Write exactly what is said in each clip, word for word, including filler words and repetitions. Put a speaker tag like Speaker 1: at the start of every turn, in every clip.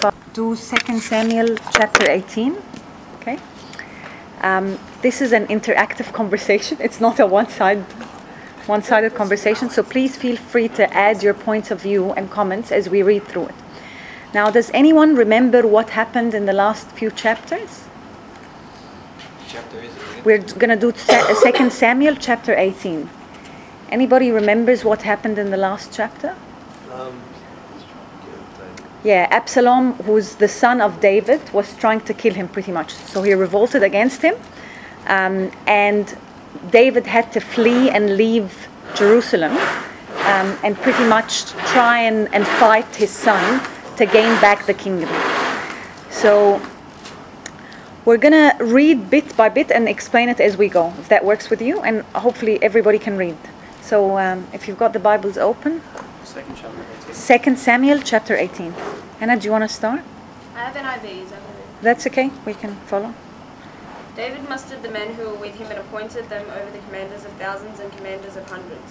Speaker 1: Do Second Samuel chapter eighteen. Okay. Um, this is an interactive conversation. It's not a one-side, one-sided conversation. So please feel free to add your points of view and comments as we read through it. Now, does anyone remember what happened in the last few chapters?
Speaker 2: Chapter is it?
Speaker 1: We're going to do Second Samuel chapter eighteen. Anybody remembers what happened in the last chapter?
Speaker 2: Um,
Speaker 1: Yeah, Absalom, who's the son of David, was trying to kill him pretty much. So he revolted against him. Um, and David had to flee and leave Jerusalem um, and pretty much try and, and fight his son to gain back the kingdom. So we're going to read bit by bit and explain it as we go, if that works with you. And hopefully everybody can read. So um, if you've got the Bibles open.
Speaker 2: second chapter.
Speaker 1: Second Samuel chapter eighteen. Anna, do you want to start?
Speaker 3: I have an I V, is that okay?
Speaker 1: That's okay, we can follow.
Speaker 3: David mustered the men who were with him and appointed them over the commanders of thousands and commanders of hundreds.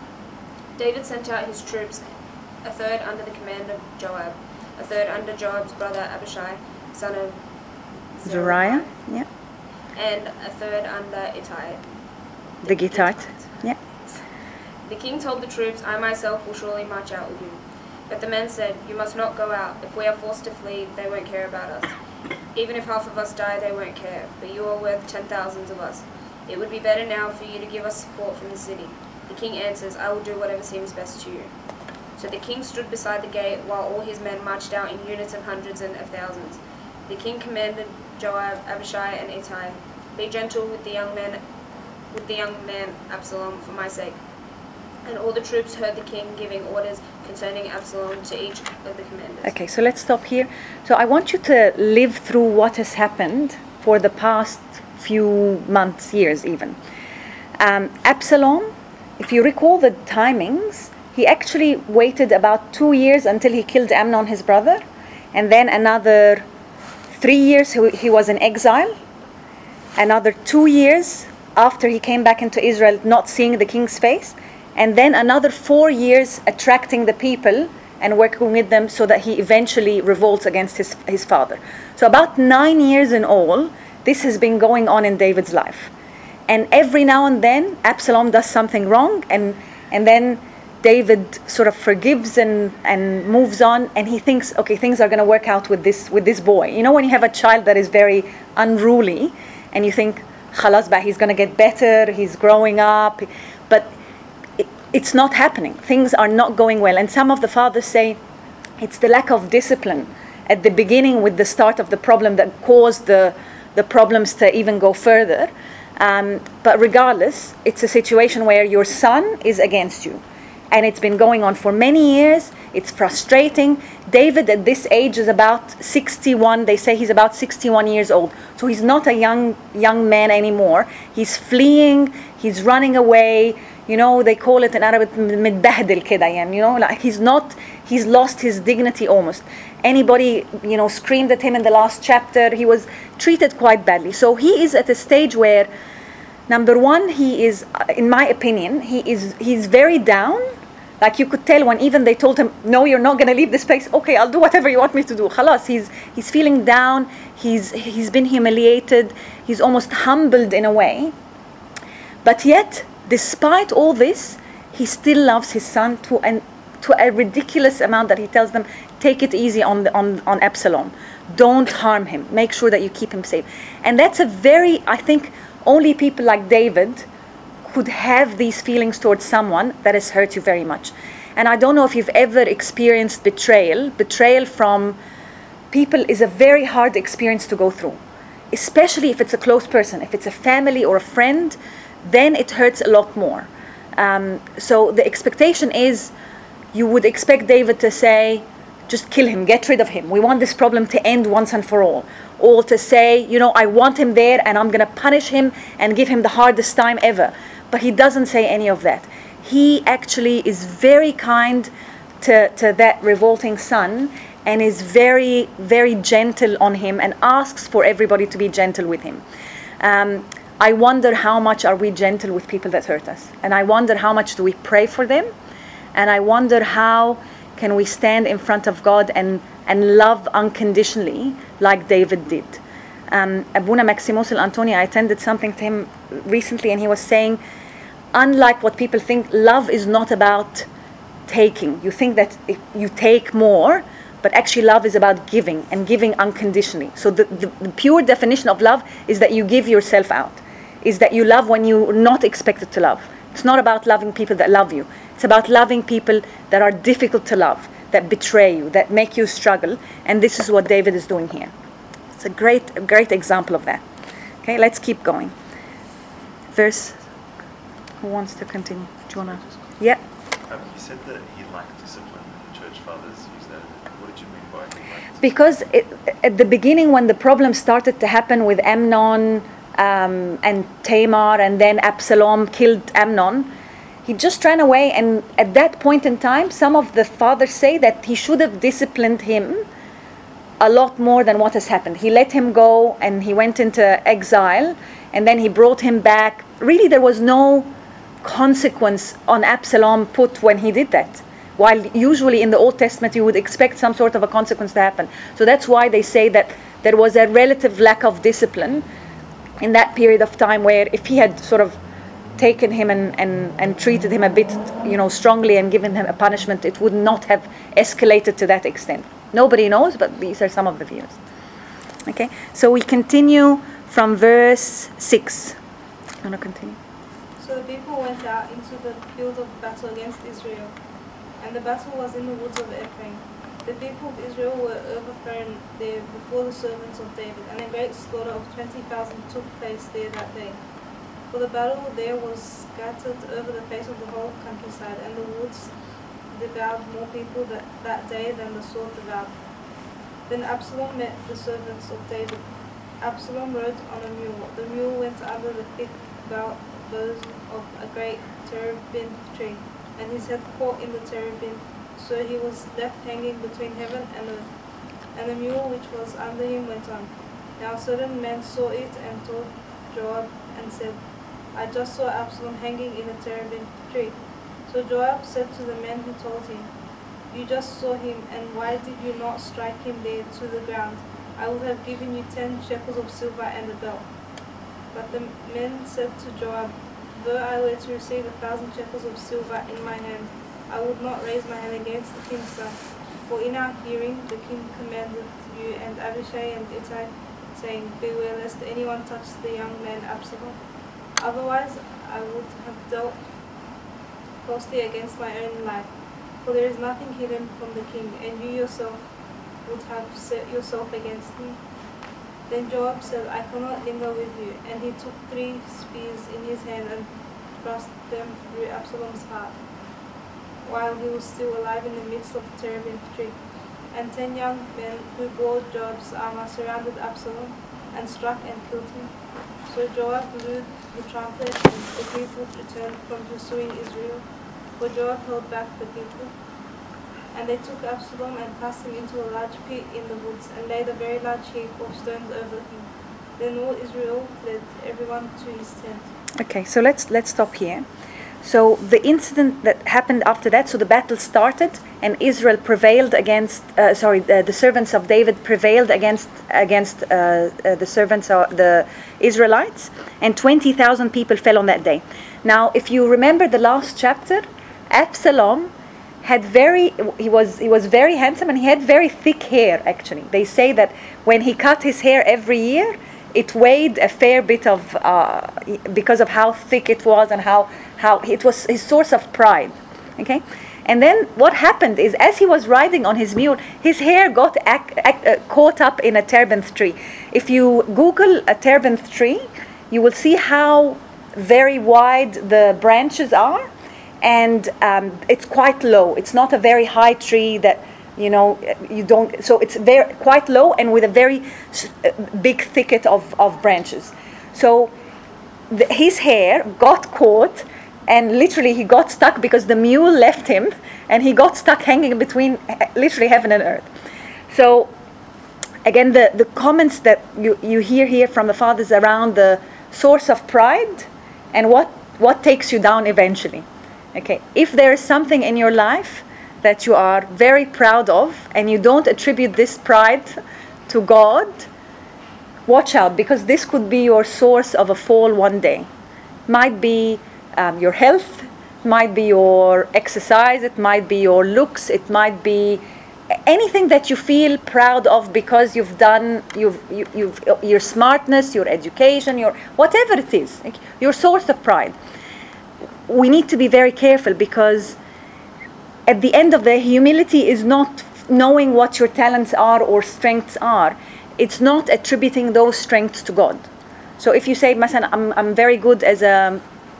Speaker 3: David sent out his troops, a third under the command of Joab, a third under Joab's brother Abishai, son of
Speaker 1: Zariah, yeah.
Speaker 3: and a third under Ittai.
Speaker 1: The Gittite, yeah.
Speaker 3: The king told the troops, I myself will surely march out with you. But the men said, you must not go out. If we are forced to flee, they won't care about us. Even if half of us die, they won't care. But you are worth ten thousands of us. It would be better now for you to give us support from the city. The king answers, I will do whatever seems best to you. So the king stood beside the gate while all his men marched out in units of hundreds and of thousands. The king commanded Joab, Abishai, and Ittai, be gentle with the young man, with the young man Absalom for my sake. And all the troops heard the king giving orders concerning Absalom to each of the commanders.
Speaker 1: Okay, so let's stop here. So I want you to live through what has happened for the past few months, years even. Um, Absalom, if you recall the timings, he actually waited about two years until he killed Amnon, his brother. And then another three years he, he was in exile. Another two years after he came back into Israel, not seeing the king's face. And then another four years attracting the people and working with them so that he eventually revolts against his, his father. So about nine years in all, this has been going on in David's life. And every now and then, Absalom does something wrong, and, and then David sort of forgives and, and moves on, and he thinks, okay, things are going to work out with this, with this boy. You know when you have a child that is very unruly, and you think, khalas ba, he's going to get better, he's growing up, but it's not happening. Things are not going well. And some of the fathers say it's the lack of discipline at the beginning with the start of the problem that caused the, the problems to even go further. Um, but regardless, it's a situation where your son is against you. And it's been going on for many years. It's frustrating. David at this age is about sixty-one. They say he's about sixty-one years old. So he's not a young young man anymore. He's fleeing. He's running away. You know, they call it in Arabic متبهدل كده يعني, you know, like he's not, he's lost his dignity almost. Anybody, you know, screamed at him in the last chapter. He was treated quite badly. So he is at a stage where, number one, he is, in my opinion, he is, he's very down. Like you could tell when even they told him, no, you're not going to leave this place. Okay, I'll do whatever you want me to do. Khalas, he's, he's feeling down. He's, he's been humiliated. He's almost humbled in a way. But yet, despite all this, he still loves his son to an to a ridiculous amount that he tells them, take it easy on the, on on Absalom. Don't harm him. Make sure that you keep him safe. And that's a very, I think, only people like David could have these feelings towards someone that has hurt you very much. And I don't know if you've ever experienced betrayal. Betrayal from people is a very hard experience to go through, especially if it's a close person, if it's a family or a friend. Then it hurts a lot more. Um, so the expectation is, you would expect David to say, just kill him, get rid of him. We want this problem to end once and for all. Or to say, you know, I want him there and I'm going to punish him and give him the hardest time ever. But he doesn't say any of that. He actually is very kind to, to that revolting son and is very, very gentle on him and asks for everybody to be gentle with him. Um, I wonder how much are we gentle with people that hurt us. And I wonder how much do we pray for them. And I wonder how can we stand in front of God and and love unconditionally like David did. Um, Abuna Maximus al-Antoni, I attended something to him recently, and he was saying, unlike what people think, love is not about taking. You think that if you take more, but actually love is about giving, and giving unconditionally. So the, the, the pure definition of love is that you give yourself out, is that you love when you're not expected to love. It's not about loving people that love you. It's about loving people that are difficult to love, that betray you, that make you struggle. And this is what David is doing here. It's a great, a great example of that. Okay, let's keep going. Verse, who wants to continue? Do you want to? Yeah.
Speaker 4: Um, you said that he lacked discipline. The church fathers use that. What did you mean by he lacked discipline?
Speaker 1: Because it, at the beginning, when the problem started to happen with Amnon um, and Tamar, and then Absalom killed Amnon, he just ran away. And at that point in time, some of the fathers say that he should have disciplined him a lot more than what has happened. He let him go, and he went into exile, and then he brought him back. Really, there was no consequence on Absalom put when he did that, while usually in the Old Testament you would expect some sort of a consequence to happen. So that's why they say that there was a relative lack of discipline in that period of time, where if he had sort of taken him and, and, and treated him a bit, you know, strongly and given him a punishment, it would not have escalated to that extent. Nobody knows, but these are some of the views. Okay, so we continue from verse six. You want to continue?
Speaker 5: So the people went out into the field of battle against Israel, and the battle was in the woods of Ephraim. The people of Israel were overthrown there before the servants of David, and a great slaughter of twenty thousand took place there that day. For the battle there was scattered over the face of the whole countryside, and the woods devoured more people that, that day than the sword devoured. Then Absalom met the servants of David. Absalom rode on a mule. The mule went under the thick bough boughs of a great terebinth tree, and his head caught in the terebinth, so he was left hanging between heaven and earth. And the mule which was under him went on. Now certain men saw it and told Joab and said, I just saw Absalom hanging in a terebinth tree. So Joab said to the men who told him, You just saw him, and why did you not strike him there to the ground? I would have given you ten shekels of silver and a belt. But the men said to Joab, Though I were to receive a thousand shekels of silver in my hand, I would not raise my hand against the king's son. For in our hearing the king commanded you and Abishai and Ittai, saying, Beware lest anyone touch the young man Absalom. Otherwise I would have dealt falsely against my own life. For there is nothing hidden from the king, and you yourself would have set yourself against me. Then Joab said, I cannot linger with you. And he took three spears in his hand and thrust them through Absalom's heart, while he was still alive in the midst of the terebinth tree. And ten young men who bore Joab's armor surrounded Absalom and struck and killed him. So Joab blew the trumpet, and the people returned from pursuing Israel, for Joab held back the people. And they took Absalom and cast him into a large pit in the woods, and laid a very large heap of stones over him. Then all Israel fled, everyone to his tent.
Speaker 1: Okay, so let's let's stop here. So the incident that happened after that, so the battle started, and Israel prevailed against, uh, sorry, the, the servants of David prevailed against against uh, uh, the servants of the Israelites, and twenty thousand people fell on that day. Now, if you remember the last chapter, Absalom had very, he was he was very handsome, and he had very thick hair, actually. They say that when he cut his hair every year, it weighed a fair bit of, uh, because of how thick it was, and how, how it was his source of pride. Okay? And then what happened is, as he was riding on his mule, his hair got ac- ac- uh, caught up in a terebinth tree. If you Google a terebinth tree, you will see how very wide the branches are, and um, it's quite low. It's not a very high tree that, you know, you don't, so it's very quite low and with a very uh, big thicket of, of branches. So the, his hair got caught, and literally he got stuck because the mule left him, and he got stuck hanging between literally heaven and earth. So again, the, the comments that you, you hear here from the fathers around the source of pride and what, what takes you down eventually. Okay, if there is something in your life that you are very proud of, and you don't attribute this pride to God, watch out, because this could be your source of a fall one day. Might be um, your health, might be your exercise, it might be your looks, it might be anything that you feel proud of because you've done, you've, you, you've, your smartness, your education, your whatever it is, like your source of pride. We need to be very careful, because at the end of the humility is not knowing what your talents are or strengths are. It's not attributing those strengths to God. So if you say, مثلا, I'm I'm very good as a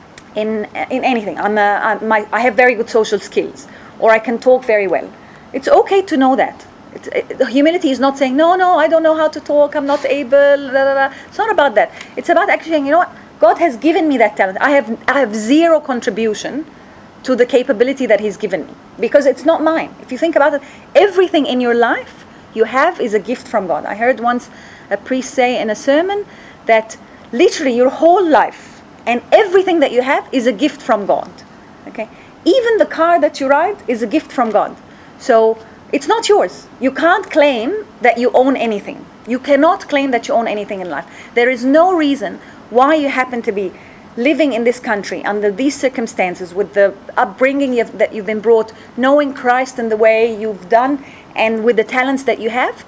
Speaker 1: in in anything. I'm a, I'm my, I have very good social skills, or I can talk very well. It's okay to know that. It's, it, humility is not saying, no, no, I don't know how to talk, I'm not able, blah, blah, blah. It's not about that. It's about actually saying, you know what, God has given me that talent. I have, I have zero contribution to the capability that He's given me, because it's not mine. If you think about it, everything in your life you have is a gift from God. I heard once a priest say in a sermon that literally your whole life and everything that you have is a gift from God. Okay? Even the car that you ride is a gift from God. So it's not yours. You can't claim that you own anything. You cannot claim that you own anything in life. There is no reason why you happen to be living in this country under these circumstances, with the upbringing you've, that you've been brought, knowing Christ in the way you've done, and with the talents that you have.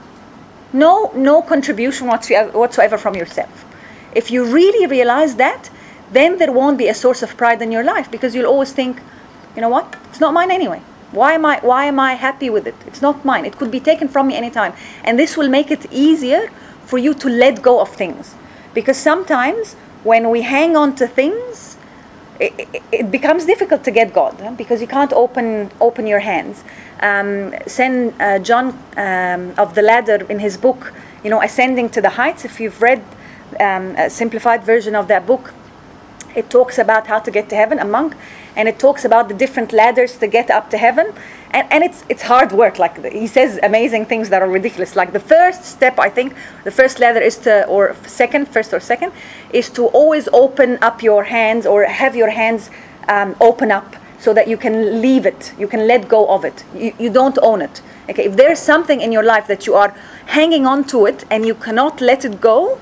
Speaker 1: No, no contribution whatsoever, whatsoever from yourself. If you really realize that, then there won't be a source of pride in your life, because you'll always think, you know what, it's not mine anyway. Why am I why am I happy with it? It's not mine. It could be taken from me anytime. And this will make it easier for you to let go of things. Because sometimes when we hang on to things, it, it, it becomes difficult to get God, huh? Because you can't open open your hands. Um, Saint uh, John um, of the Ladder, in his book, you know, Ascending to the Heights, if you've read um, a simplified version of that book, it talks about how to get to heaven, a monk, and it talks about the different ladders to get up to heaven, and, and it's it's hard work. Like, he says amazing things that are ridiculous. Like, the first step, I think, the first ladder is to, or second, first or second, is to always open up your hands, or have your hands um, open up, so that you can leave it, you can let go of it. You, you don't own it. Okay, if there's something in your life that you are hanging on to it and you cannot let it go,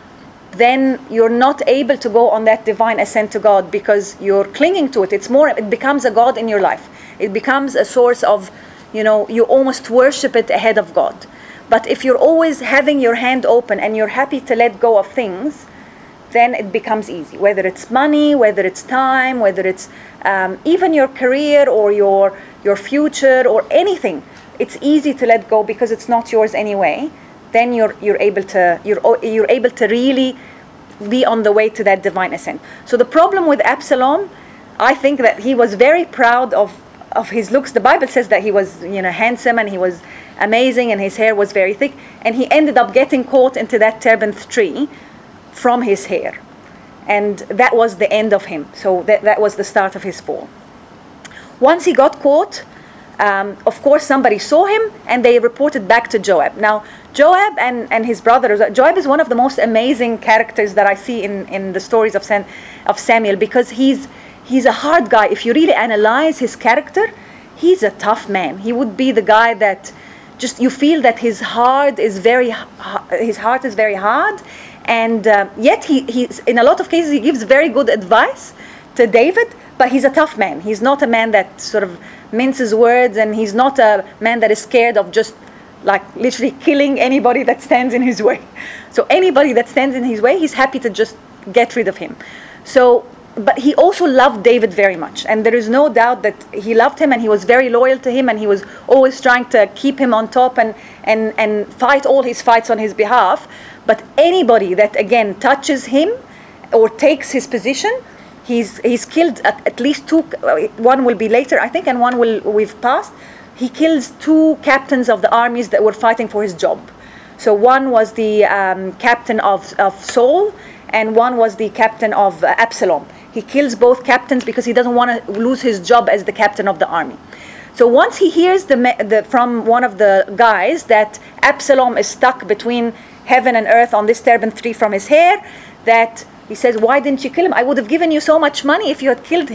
Speaker 1: then you're not able to go on that divine ascent to God, because you're clinging to it. It's more, it becomes a God in your life. It becomes a source of, you know, you almost worship it ahead of God. But if you're always having your hand open and you're happy to let go of things, then it becomes easy. Whether it's money, whether it's time, whether it's um, even your career or your your future or anything, it's easy to let go because it's not yours anyway. Then you're you're able to you're you're able to really be on the way to that divine ascent. So the problem with Absalom, I think that he was very proud of of his looks. The Bible says that he was, you know, handsome and he was amazing and his hair was very thick, and he ended up getting caught into that terebinth tree from his hair, and that was the end of him. So that that was the start of his fall. Once he got caught, um, of course somebody saw him and they reported back to Joab. Now Joab and, and his brother, Joab is one of the most amazing characters that I see in, in the stories of Sam, of Samuel, because he's he's a hard guy. If you really analyze his character, he's a tough man. He would be the guy that just, you feel that his heart is very his heart is very hard, and uh, yet he he's in a lot of cases he gives very good advice to David, but he's a tough man. He's not a man that sort of minces words, and he's not a man that is scared of just like literally killing anybody that stands in his way. So anybody that stands in his way, he's happy to just get rid of him. So, but he also loved David very much, and there is no doubt that he loved him and he was very loyal to him, and he was always trying to keep him on top and and and fight all his fights on his behalf. But anybody that again touches him or takes his position, he's he's killed at, at least two. One will be later, I think, and one will we've passed. He kills two captains of the armies that were fighting for his job. So one was the um, captain of, of Saul, and one was the captain of uh, Absalom. He kills both captains because he doesn't want to lose his job as the captain of the army. So once he hears the, the from one of the guys that Absalom is stuck between heaven and earth on this terebinth tree from his hair, that he says, why didn't you kill him? I would have given you so much money if you had killed him.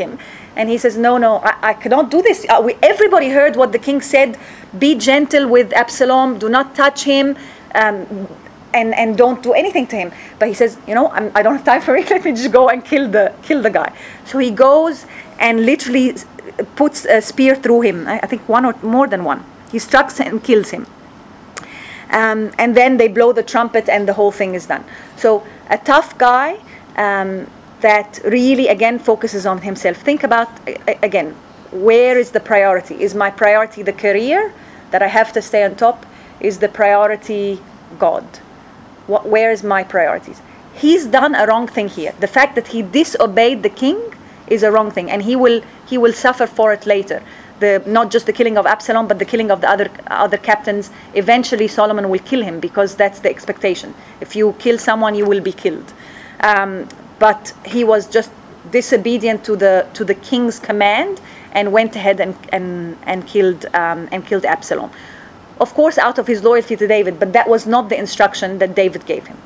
Speaker 1: And he says, no, no, I, I cannot do this. Uh, we, everybody heard what the king said. Be gentle with Absalom. Do not touch him. Um, and, and don't do anything to him. But he says, you know, I'm, I don't have time for it. Let me just go and kill the, kill the guy. So he goes and literally puts a spear through him. I, I think one or more than one. He strikes and kills him. Um, and then they blow the trumpet and the whole thing is done. So a tough guy um, that really, again, focuses on himself. Think about, again, where is the priority? Is my priority the career that I have to stay on top? Is the priority God? What, where is my priorities? He's done a wrong thing here. The fact that he disobeyed the king is a wrong thing, and he will he will suffer for it later. The, not just the killing of Absalom, but the killing of the other other captains. Eventually, Solomon will kill him because that's the expectation. If you kill someone, you will be killed. Um, but he was just disobedient to the to the king's command and went ahead and and and killed um, and killed Absalom. Of course, out of his loyalty to David, but that was not the instruction that David gave him.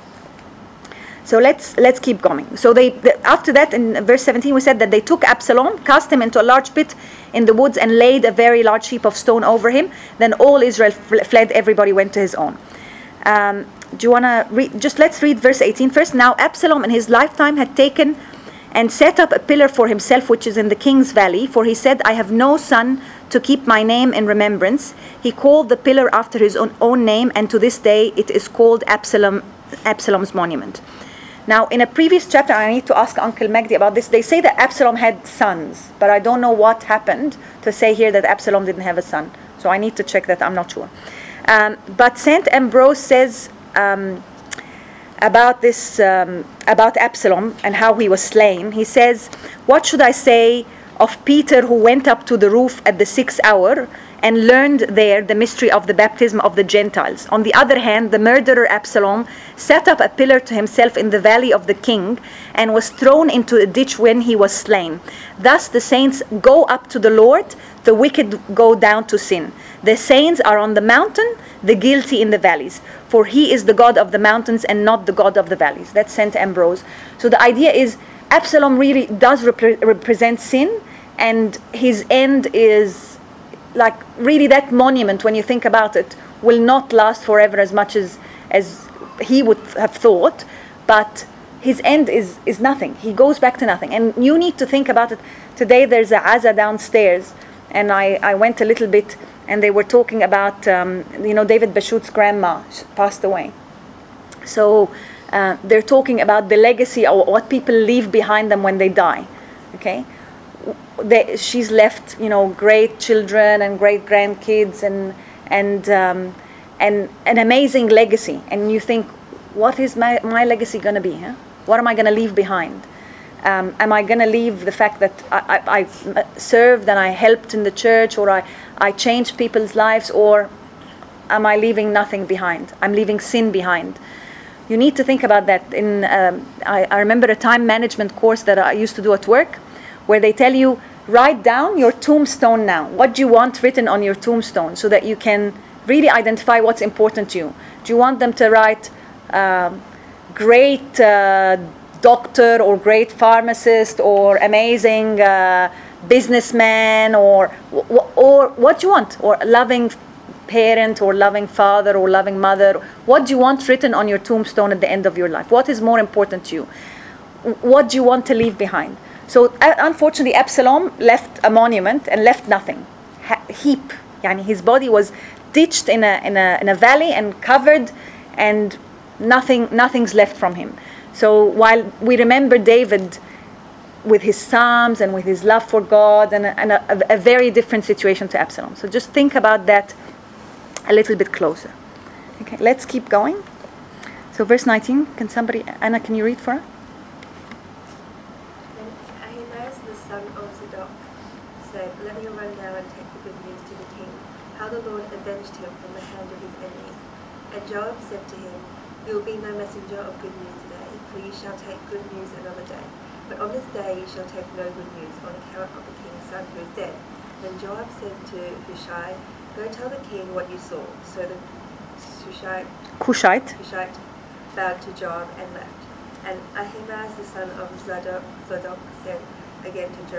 Speaker 1: So let's let's keep going. So they the, after that, in verse seventeen, we said that they took Absalom, cast him into a large pit in the woods, and laid a very large heap of stone over him. Then all Israel fl- fled. Everybody went to his own. Um, do you want to read? Just let's read verse eighteen first. Now Absalom in his lifetime had taken and set up a pillar for himself, which is in the king's valley. For he said, I have no son to keep my name in remembrance. He called the pillar after his own, own name, and to this day it is called Absalom, Absalom's monument. Now, in a previous chapter, I need to ask Uncle Magdi about this. They say that Absalom had sons, but I don't know what happened to say here that Absalom didn't have a son. So I need to check that. I'm not sure. Um, but Saint Ambrose says um, about this, um, about Absalom and how he was slain. He says, what should I say of Peter, who went up to the roof at the sixth hour and learned there the mystery of the baptism of the Gentiles? On the other hand, the murderer Absalom set up a pillar to himself in the valley of the king and was thrown into a ditch when he was slain. Thus the saints go up to the Lord, the wicked go down to sin. The saints are on the mountain, the guilty in the valleys. For he is the God of the mountains and not the God of the valleys. That's Saint Ambrose. So the idea is Absalom really does repre- represent sin, and his end is like really that monument, when you think about it, will not last forever as much as as he would have thought, but his end is is nothing. He goes back to nothing. And you need to think about it. Today there's a Aza downstairs, and I, I went a little bit, and they were talking about, um, you know, David Bashut's grandma passed away. So uh, they're talking about the legacy or what people leave behind them when they die, okay? They, she's left, you know, great children and great grandkids and and um, and an amazing legacy. And you think, what is my, my legacy going to be? Huh? What am I going to leave behind? Um, am I going to leave the fact that I, I, I served and I helped in the church, or I, I changed people's lives, or am I leaving nothing behind? I'm leaving sin behind. You need to think about that. In um, I, I remember a time management course that I used to do at work, where they tell you, write down your tombstone now. What do you want written on your tombstone, so that you can really identify what's important to you? Do you want them to write uh, great uh, doctor, or great pharmacist, or amazing uh, businessman, or or what do you want? Or loving parent, or loving father, or loving mother? What do you want written on your tombstone at the end of your life? What is more important to you? What do you want to leave behind? So uh, unfortunately, Absalom left a monument and left nothing. Ha- heap. Yani his body was ditched in a in a in a valley and covered, and nothing nothing's left from him. So while we remember David with his psalms and with his love for God, and, a, and a, a very different situation to Absalom. So just think about that a little bit closer. Okay, let's keep going. So verse nineteen, can somebody, Anna, can you read for us?
Speaker 6: Ahimaaz the son of Zadok said, let me run now and take the good news to the king, how the Lord avenged him from the hand of his enemies. And Joab said to him, you will be no messenger of good news today, for you shall take good news another day. But on this day you shall take no good news on account of the king's son who is dead. Then Joab said to Hushai, go tell the king what you saw. So the Hushai,
Speaker 1: Cushite.
Speaker 6: Hushai bowed to Joab and left. And Ahimaaz the son of Zadok, Zadok said again to Joab,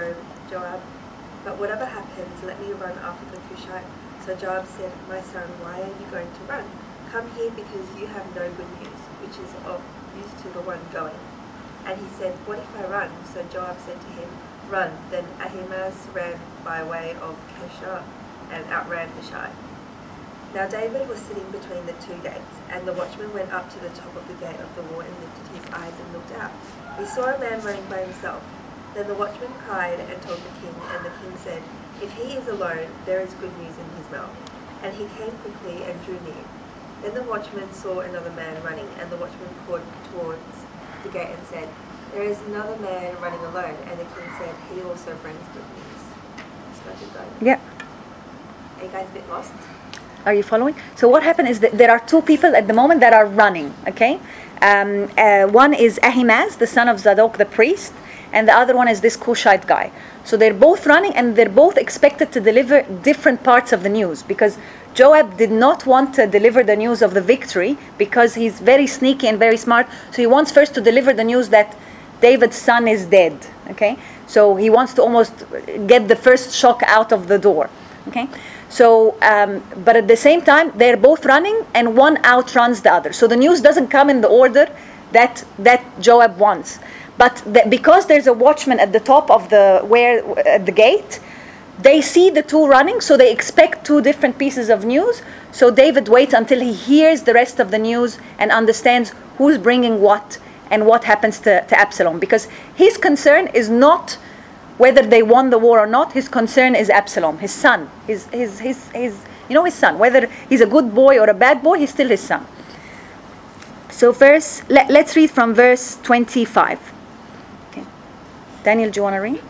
Speaker 6: Joab, but whatever happens, let me run after the Cushite. So Joab said, my son, why are you going to run? Come here because you have no good news, which is of use to the one going. And he said, what if I run? So Joab said to him, run. Then Ahimaaz ran by way of Keshar and outran Hushai. Now David was sitting between the two gates, and the watchman went up to the top of the gate of the wall and lifted his eyes and looked out. He saw a man running by himself. Then the watchman cried and told the king, and the king said, if he is alone, there is good news in his mouth. And he came quickly and drew near. Then the watchman saw another man running, and the watchman called towards the gate and said, there is another man running alone. And the king said, he also brings good news. So I did that.
Speaker 1: Yeah.
Speaker 6: Are you guys a bit lost?
Speaker 1: Are you following? So what happened is that there are two people at the moment that are running, okay? Um, uh, one is Ahimaaz, the son of Zadok the priest, and the other one is this Cushite guy. So they're both running, and they're both expected to deliver different parts of the news, because Joab did not want to deliver the news of the victory because he's very sneaky and very smart. So he wants first to deliver the news that David's son is dead, okay? So he wants to almost get the first shock out of the door, okay? So, um, but at the same time, they're both running, and one outruns the other. So the news doesn't come in the order that that Joab wants. But the, because there's a watchman at the top of the where at the gate, they see the two running, so they expect two different pieces of news. So David waits until he hears the rest of the news and understands who's bringing what and what happens to, to Absalom. Because his concern is not whether they won the war or not. His concern is Absalom, his son, his his his his you know his son. Whether he's a good boy or a bad boy, he's still his son. So verse, let, let's read from verse twenty-five. Okay. Daniel, do you want to read?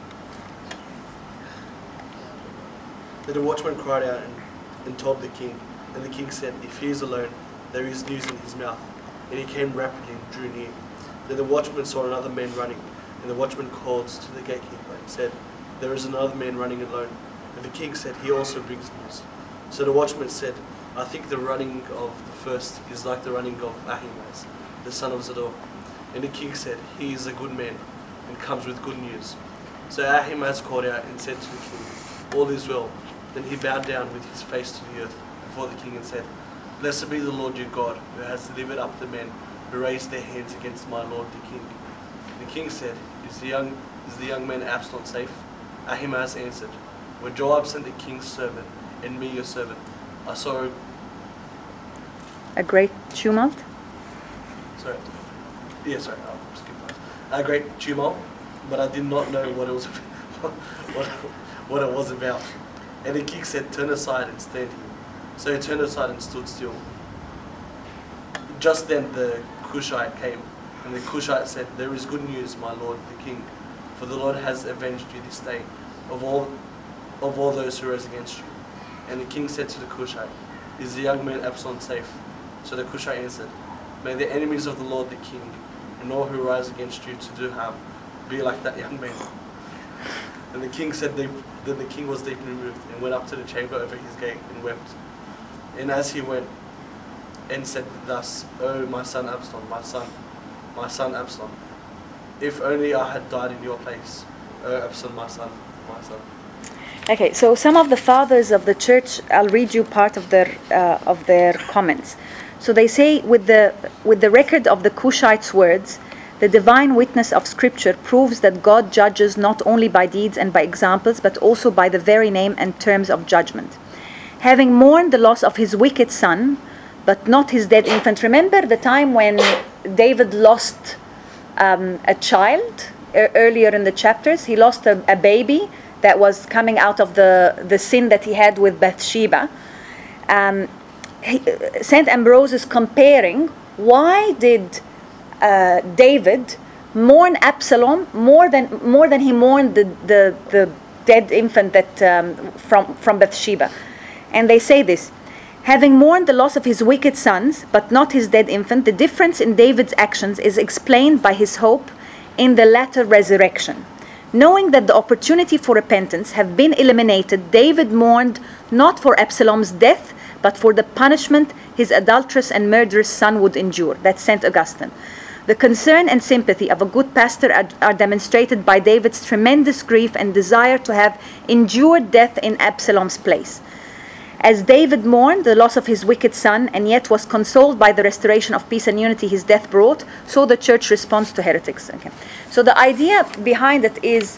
Speaker 7: Then the watchman cried out and, and told the king, and the king said, if he is alone, there is news in his mouth. And he came rapidly and drew near. Then the watchman saw another man running, and the watchman called to the gatekeeper and said, there is another man running alone. And the king said, he also brings news. So the watchman said, I think the running of the first is like the running of Ahimaaz, the son of Zadok. And the king said, he is a good man, and comes with good news. So Ahimaaz called out and said to the king, all is well. Then he bowed down with his face to the earth before the king and said, blessed be the Lord your God, who has delivered up the men who raised their hands against my lord the king. The king said, is the young, is the young man Absalom safe? Ahimaaz answered, when Joab sent the king's servant, and me your servant, I saw
Speaker 1: A great tumult.
Speaker 7: sorry, yeah, sorry, I'll skip that. A great tumult, but I did not know what it was, what, what it was about. And the king said, turn aside and stand here. So he turned aside and stood still. Just then the Cushite came, and the Cushite said, there is good news, my lord the king, for the Lord has avenged you this day of all of all those who rose against you. And the king said to the Cushite, is the young man Absalom safe? So the Cushite answered, may the enemies of the Lord the king, and all who rise against you to do harm, be like that young man. And the king said, deep, then the king was deeply moved, and went up to the chamber over his gate, and wept. And as he went, and said thus, oh, my son Absalom, my son, my son Absalom, if only I had died in your place. Oh, Absalom, my son, my son.
Speaker 1: Okay, so some of the fathers of the church, I'll read you part of their uh, of their comments. So they say, with the with the record of the Cushite's words, the divine witness of Scripture proves that God judges not only by deeds and by examples, but also by the very name and terms of judgment. Having mourned the loss of his wicked son, but not his dead infant. Remember the time when David lost um, a child er- earlier in the chapters? He lost a, a baby that was coming out of the, the sin that he had with Bathsheba. Um, he, Saint Ambrose is comparing, why did uh, David mourn Absalom more than more than he mourned the, the, the dead infant that um, from, from Bathsheba? And they say this, having mourned the loss of his wicked sons, but not his dead infant, the difference in David's actions is explained by his hope in the latter resurrection. Knowing that the opportunity for repentance have been eliminated, David mourned not for Absalom's death, but for the punishment his adulterous and murderous son would endure. That's Saint Augustine. The concern and sympathy of a good pastor are, are demonstrated by David's tremendous grief and desire to have endured death in Absalom's place. As David mourned the loss of his wicked son and yet was consoled by the restoration of peace and unity his death brought, so the church responds to heretics. Okay. So the idea behind it is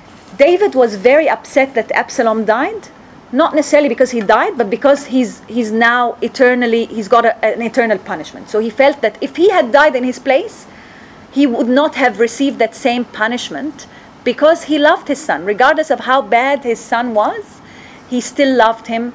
Speaker 1: David was very upset that Absalom died, not necessarily because he died, but because he's he's now eternally, he's got a, an eternal punishment. So he felt that if he had died in his place, he would not have received that same punishment because he loved his son. Regardless of how bad his son was, he still loved him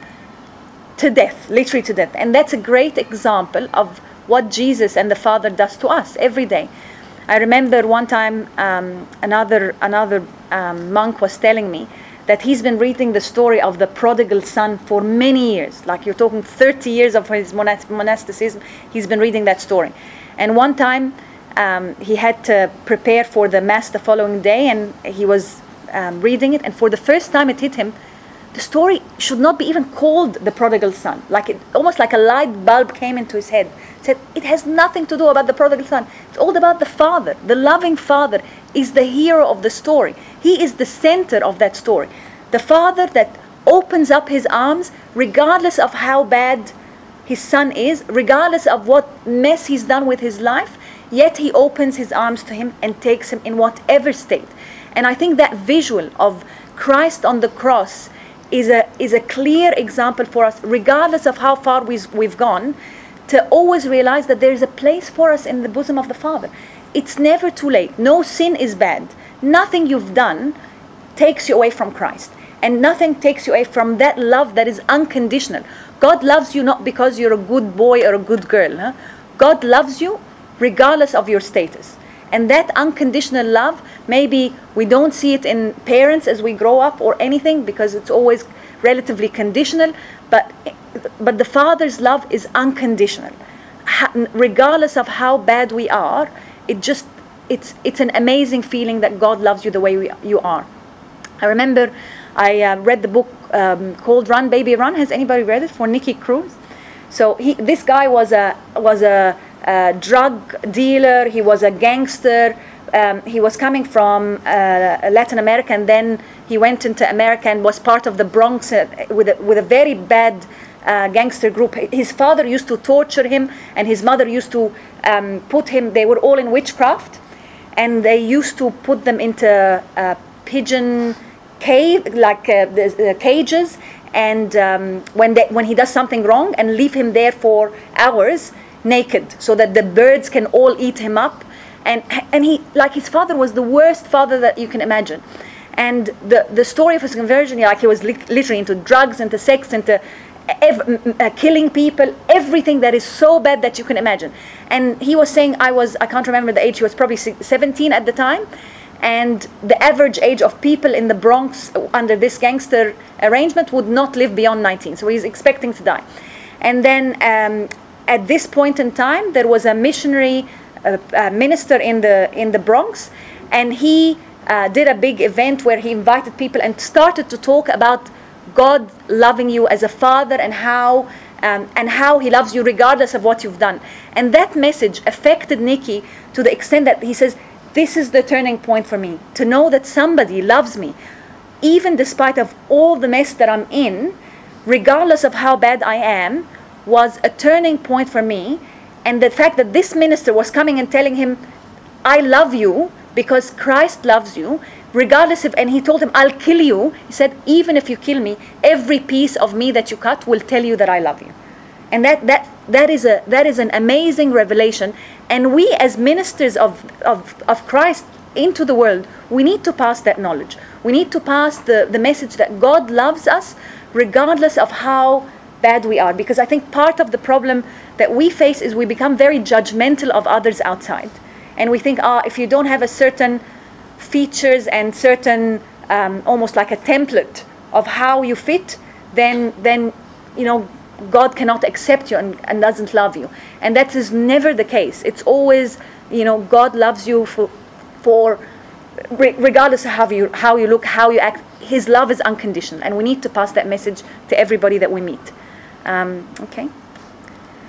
Speaker 1: to death, literally to death. And that's a great example of what Jesus and the Father does to us every day. I remember one time um, another another um, monk was telling me that he's been reading the story of the prodigal son for many years. Like you're talking thirty years of his monas- monasticism, he's been reading that story. And one time um, he had to prepare for the mass the following day, and he was um, reading it, and for the first time it hit him, the story should not be even called the prodigal son. Like it, almost like a light bulb came into his head. Said it has nothing to do about the prodigal son. It's all about the father. The loving father is the hero of the story. He is the center of that story. The father that opens up his arms regardless of how bad his son is, regardless of what mess he's done with his life, yet he opens his arms to him and takes him in whatever state. And I think that visual of Christ on the cross is a is a clear example for us, regardless of how far we've, we've gone, to always realize that there is a place for us in the bosom of the Father. It's never too late. No sin is bad. Nothing you've done takes you away from Christ. And nothing takes you away from that love that is unconditional. God loves you not because you're a good boy or a good girl. Huh? God loves you regardless of your status. And that unconditional love, maybe we don't see it in parents as we grow up or anything, because it's always relatively conditional, but but the Father's love is unconditional. Ha- regardless of how bad we are, it just it's it's an amazing feeling that God loves you the way we, you are. I remember I uh, read the book um, called Run Baby Run. Has anybody read it? For Nicky Cruz. So he this guy was a was a Uh, drug dealer, he was a gangster, um, he was coming from uh, Latin America, and then he went into America and was part of the Bronx uh, with, a, with a very bad uh, gangster group. His father used to torture him, and his mother used to um, put him, they were all in witchcraft, and they used to put them into uh, pigeon cave, like uh, the, the cages, and um, when, they, when he does something wrong, and leave him there for hours, naked, so that the birds can all eat him up. And and he, like his father, was the worst father that you can imagine. And the the story of his conversion, like he was li- literally into drugs, into sex, into ev- uh, killing people, everything that is so bad that you can imagine. And he was saying, I was, I can't remember the age, he was probably seventeen at the time, and the average age of people in the Bronx under this gangster arrangement would not live beyond nineteen, so he's expecting to die. And then um, at this point in time, there was a missionary uh, uh, minister in the in the Bronx, and he uh, did a big event where he invited people and started to talk about God loving you as a father, and how um, and how He loves you regardless of what you've done. And that message affected Nicky to the extent that he says, "This is the turning point for me, to know that somebody loves me, even despite of all the mess that I'm in, regardless of how bad I am." Was a turning point for me. And the fact that this minister was coming and telling him, I love you because Christ loves you, regardless of, and he told him, I'll kill you. He said, even if you kill me, every piece of me that you cut will tell you that I love you. And that that that is a that is an amazing revelation. And we as ministers of, of, of Christ into the world, we need to pass that knowledge. We need to pass the, the message that God loves us regardless of how bad we are, because I think part of the problem that we face is we become very judgmental of others outside, and we think, ah, if you don't have a certain features and certain um, almost like a template of how you fit, then then you know God cannot accept you and, and doesn't love you, and that is never the case. It's always, you know, God loves you for for regardless of how you how you look, how you act. His love is unconditional, and we need to pass that message to everybody that we meet. Um, okay.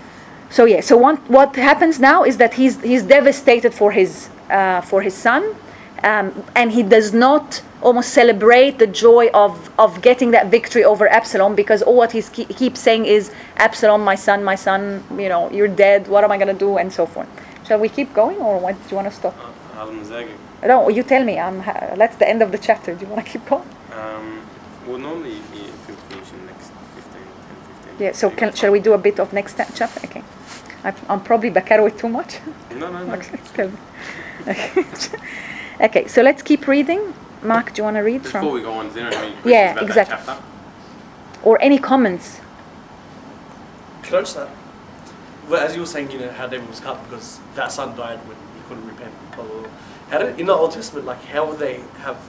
Speaker 1: So yeah, so what, what happens now is that he's he's devastated for his uh, for his son, um, and he does not almost celebrate the joy of, of getting that victory over Absalom, because all what he's, he keeps saying is, Absalom, my son, my son, you know, you're dead, what am I going to do, and so forth. Shall we keep going, or what, do you want to stop?
Speaker 8: Uh,
Speaker 1: No, you tell me. I'm, that's the end of the chapter. Do you want to keep going?
Speaker 8: Um, well, normally you can finish in next fifteen, ten, fifteen.
Speaker 1: Yeah, so can, shall we do a bit of next ta- chapter? Okay. I, I'm probably Bakaro it too much.
Speaker 8: No, no, no.
Speaker 1: Okay, tell me. Okay. Okay, so let's keep reading. Mark, do you want to read
Speaker 8: Before
Speaker 1: from?
Speaker 8: we go on, is there any questions
Speaker 1: Yeah,
Speaker 8: about
Speaker 1: exactly.
Speaker 8: that chapter?
Speaker 1: Or any comments?
Speaker 7: Can I just say, well, as you were saying, you know, how David was cut because that son died when he couldn't repent, blah, blah, blah. How did, in the Old Testament, like, how would they have,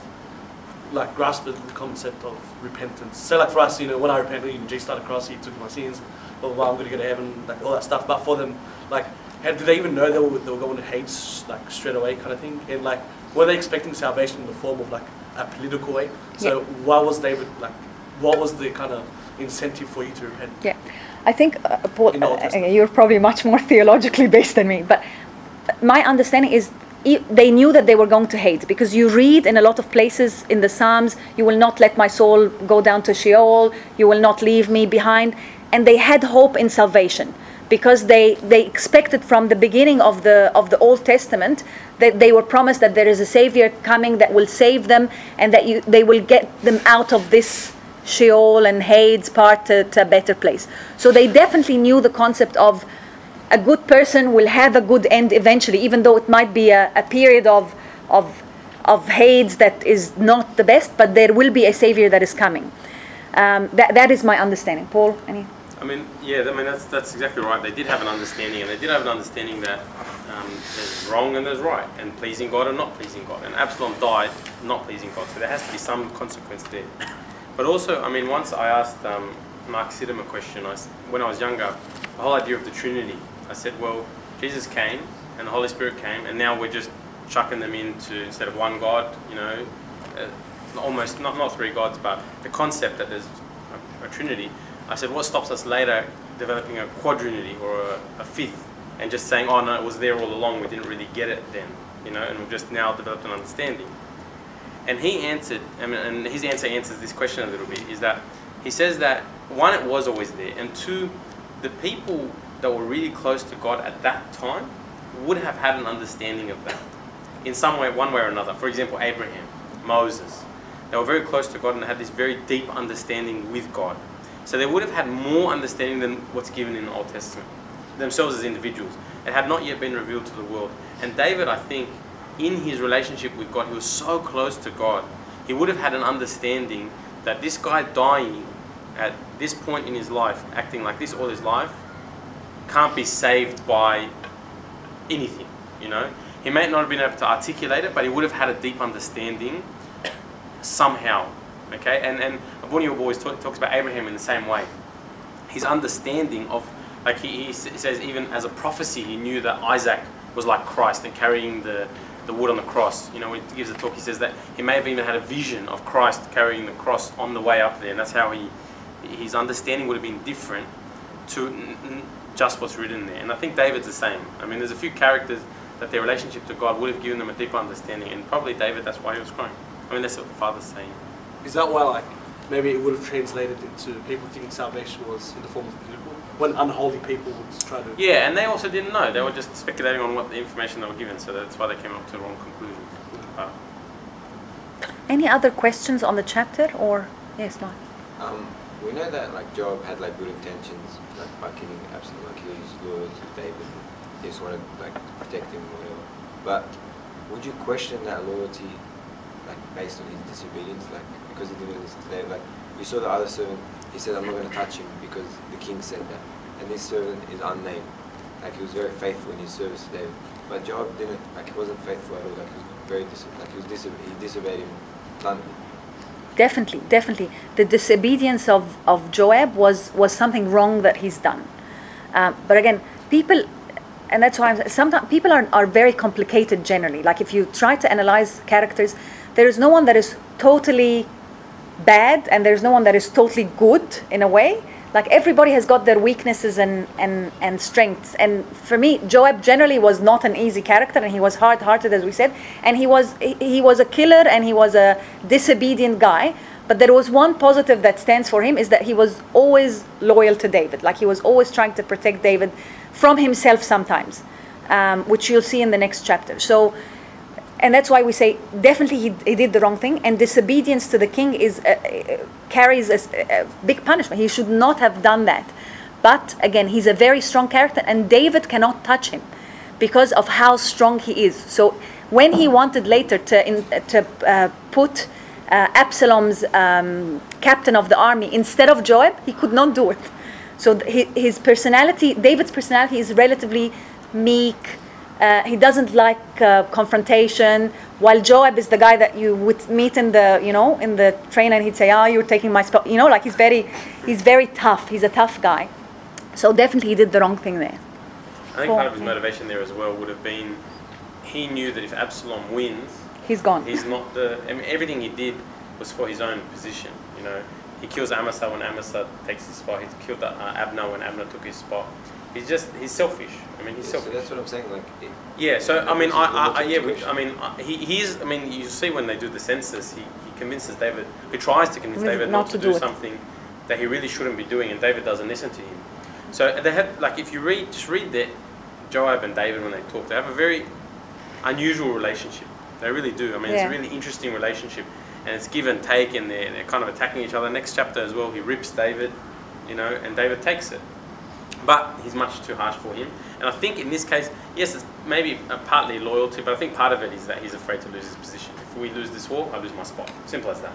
Speaker 7: like, grasped the concept of repentance? So, like, for us, you know, when I repented, you know, Jesus died on the cross, he took my sins, blah, blah, blah, I'm going to go to heaven, like, all that stuff. But for them, like, how, did they even know they were, they were going to hate, like, straight away kind of thing? And, like, were they expecting salvation in the form of, like, a political way? So,
Speaker 1: Yeah.
Speaker 7: why was David, like, what was the kind of incentive for you to repent?
Speaker 1: Yeah, I think uh, Paul,
Speaker 7: In the Old
Speaker 1: uh,
Speaker 7: Testament.
Speaker 1: you're probably much more theologically based than me, but my understanding is e- they knew that they were going to hate, because you read in a lot of places in the Psalms, you will not let my soul go down to Sheol, you will not leave me behind, and they had hope in salvation, because they, they expected from the beginning of the of the Old Testament that they were promised that there is a Savior coming that will save them, and that you, they will get them out of this Sheol and Hades part to, to a better place. So they definitely knew the concept of a good person will have a good end eventually, even though it might be a, a period of of of Hades that is not the best, but there will be a Savior that is coming. Um, that that is my understanding. Paul, any?
Speaker 8: I mean, yeah, I mean that's that's exactly right. They did have an understanding, and they did have an understanding that um, there's wrong and there's right, and pleasing God and not pleasing God. And Absalom died not pleasing God, so there has to be some consequence there. But also, I mean, once I asked um, Mark Sidham a question. I, when I was younger, the whole idea of the Trinity. I said, well, Jesus came and the Holy Spirit came, and now we're just chucking them into, instead of one God, you know, uh, almost not not three gods, but the concept that there's a, a Trinity. I said, what stops us later developing a quadrinity or a, a fifth, and just saying, oh no, it was there all along, we didn't really get it then, you know, and we've just now developed an understanding. And he answered, I mean, and his answer answers this question a little bit, is that he says that, one, it was always there, and two, the people that were really close to God at that time would have had an understanding of that in some way, one way or another. For example, Abraham, Moses, they were very close to God and had this very deep understanding with God. So they would have had more understanding than what's given in the Old Testament, themselves as individuals. It had not yet been revealed to the world. And David, I think, in his relationship with God, he was so close to God, he would have had an understanding that this guy dying at this point in his life, acting like this all his life, can't be saved by anything, you know. He may not have been able to articulate it, but he would have had a deep understanding somehow, okay? And and Abuniyub always talk, talks about Abraham in the same way. His understanding of, like he, he says, even as a prophecy, he knew that Isaac was like Christ and carrying the, the wood on the cross. You know, when he gives a talk, he says that he may have even had a vision of Christ carrying the cross on the way up there, and that's how he, his understanding would have been different to n- n- just what's written there. And I think David's the same. I mean, there's a few characters that their relationship to God would have given them a deeper understanding, and probably David, that's why he was crying. I mean, that's what the Father's saying.
Speaker 7: Is that why, like, maybe it would have translated into people thinking salvation was in the form of political, when unholy people would try to...
Speaker 8: Yeah, and they also didn't know. They were just speculating on what the information they were given, so that's why they came up to the wrong conclusion. Uh,
Speaker 1: Any other questions on the chapter, or yes, Mark?
Speaker 2: Um, we know that like Job had like good intentions, like by killing Absalom, like he was loyal to David. He just wanted like to protect him or whatever. But would you question that loyalty, like based on his disobedience, like because he didn't listen to David? Like you saw the other servant, he said, "I'm not going to touch him because the king said that," and this servant is unnamed. Like he was very faithful in his service to David, but Job didn't. Like he wasn't faithful at all. Like he was very dis- like he was diso- he disobeyed him bluntly.
Speaker 1: Definitely, definitely. The disobedience of, of Joab was, was something wrong that he's done. Um, but again, people, and that's why I'm, sometimes people are, are very complicated generally. Like if you try to analyze characters, there is no one that is totally bad and there's no one that is totally good in a way. Like everybody has got their weaknesses and, and, and strengths. And for me, Joab generally was not an easy character, and he was hard-hearted, as we said. And he was he, he was a killer, and he was a disobedient guy. But there was one positive that stands for him, is that he was always loyal to David. Like he was always trying to protect David from himself sometimes, um, which you'll see in the next chapter. So, and that's why we say definitely he, he did the wrong thing, and disobedience to the king is uh, uh, carries a, a big punishment. He should not have done that. But again, he's a very strong character, and David cannot touch him because of how strong he is. So when he wanted later to in, to uh, put uh, Absalom's um, captain of the army instead of Joab, he could not do it. So th- his personality, David's personality, is relatively meek. Uh, he doesn't like uh, confrontation, while Joab is the guy that you would meet in the, you know, in the train, and he'd say, "Ah, oh, you're taking my spot." You know, like he's very, he's very tough. He's a tough guy. So definitely he did the wrong thing there.
Speaker 8: I think part of his motivation there as well would have been, he knew that if Absalom wins,
Speaker 1: he's gone.
Speaker 8: He's not the. I mean, everything he did was for his own position. You know, he kills Amasa when Amasa takes his spot. He killed uh, Abner when Abner took his spot. He's just, he's selfish. I mean, he's
Speaker 2: Yeah,
Speaker 8: selfish.
Speaker 2: so that's what I'm saying. Like, it,
Speaker 8: Yeah, so I mean, I, I, I yeah, we,
Speaker 2: situation.
Speaker 8: I mean, I- he, he's, I mean, you see when they do the census, he, he convinces David, he tries to convince David not, to do,
Speaker 1: do it.
Speaker 8: something that he really shouldn't be doing, and David doesn't listen to him. So they have, like, if you read, just read that Joab and David when they talk, they have a very unusual relationship. They really do. I mean,
Speaker 1: Yeah.
Speaker 8: it's a really interesting relationship, and it's give and take, and they're, they're kind of attacking each other. Next chapter as well, he rips David, you know, and David takes it. But he's much too harsh for him. And I think in this case, yes, it's maybe a partly loyalty, but I think part of it is that he's afraid to lose his position. If we lose this war, I lose my spot. Simple as that.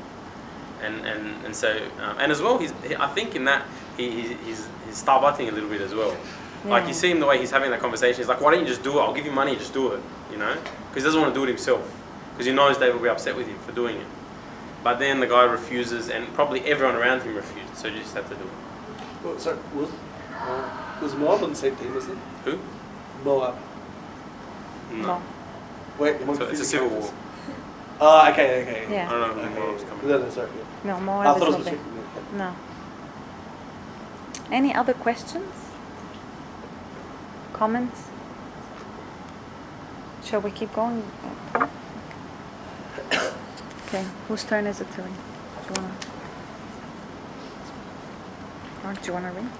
Speaker 8: And and, and so, um, and as well, he's, he, I think in that, he, he, he's, he's starbucking a little bit as well. Like,
Speaker 1: Yeah.
Speaker 8: you see him the way he's having that conversation, he's like, why don't you just do it? I'll give you money, just do it, you know? Because he doesn't want to do it himself. Because he knows David will be upset with him for doing it. But then the guy refuses, and probably everyone around him refused, so you just have to do it.
Speaker 7: Well, sorry, was, uh, was Moab on the same team, wasn't it?
Speaker 8: Who?
Speaker 7: Moab.
Speaker 8: No.
Speaker 7: Wait, am I
Speaker 8: So it's a
Speaker 7: confusing
Speaker 8: civil
Speaker 7: characters?
Speaker 8: war.
Speaker 7: Ah, okay, okay.
Speaker 1: Yeah.
Speaker 8: I don't know who
Speaker 7: Okay.
Speaker 8: Moab's coming.
Speaker 7: No, no, sorry. Yeah.
Speaker 1: No,
Speaker 7: I
Speaker 1: more.
Speaker 7: thought it was the
Speaker 1: No. Any other questions? Comments? Shall we keep going? Okay, whose turn is it to read? Do you wanna? Mark, do you wanna read?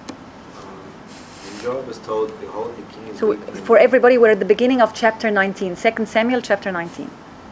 Speaker 2: when Joab was told, behold, the king is
Speaker 1: So
Speaker 2: weeping.
Speaker 1: for everybody, we're at the beginning of chapter nineteen, Second Samuel chapter nineteen.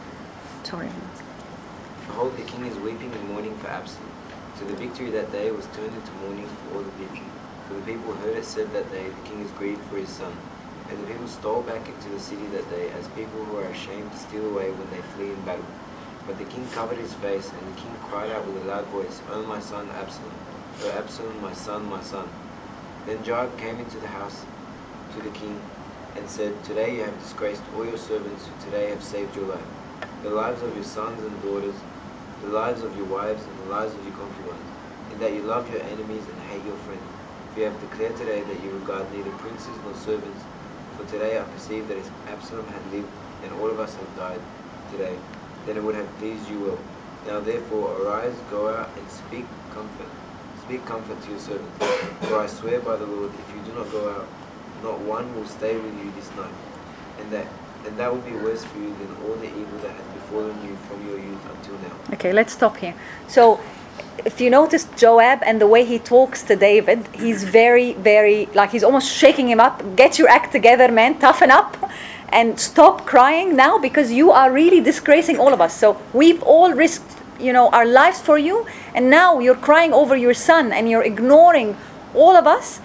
Speaker 1: Sorry.
Speaker 2: Behold, the king is weeping and mourning for Absalom. So the victory that day was turned into mourning for all the people. For the people who heard it said that day, the king is grieved for his son. And the people stole back into the city that day, as people who are ashamed to steal away when they flee in battle. But the king covered his face, and the king cried out with a loud voice, O my son Absalom! O Absalom, my son, my son! Then Joab came into the house to the king and said, Today you have disgraced all your servants who today have saved your life, the lives of your sons and daughters, the lives of your wives, and the lives of your concubines, in that you love your enemies and hate your friends. For you have declared today that you regard neither princes nor servants. For today I perceive that if Absalom had lived, and all of us had died today, then it would have pleased you well. Now therefore arise, go out, and speak comfort. Speak comfort to your servants. For I swear by the Lord, if you do not go out, not one will stay with you this night. And that and that will be worse for you than all the evil that has befallen you from your youth until now.
Speaker 1: Okay, let's stop here. So, if you notice Joab and the way he talks to David, he's very, very, like he's almost shaking him up. Get your act together, man. Toughen up and stop crying now, because you are really disgracing all of us. So we've all risked, you know, our lives for you, and now you're crying over your son and you're ignoring all of us.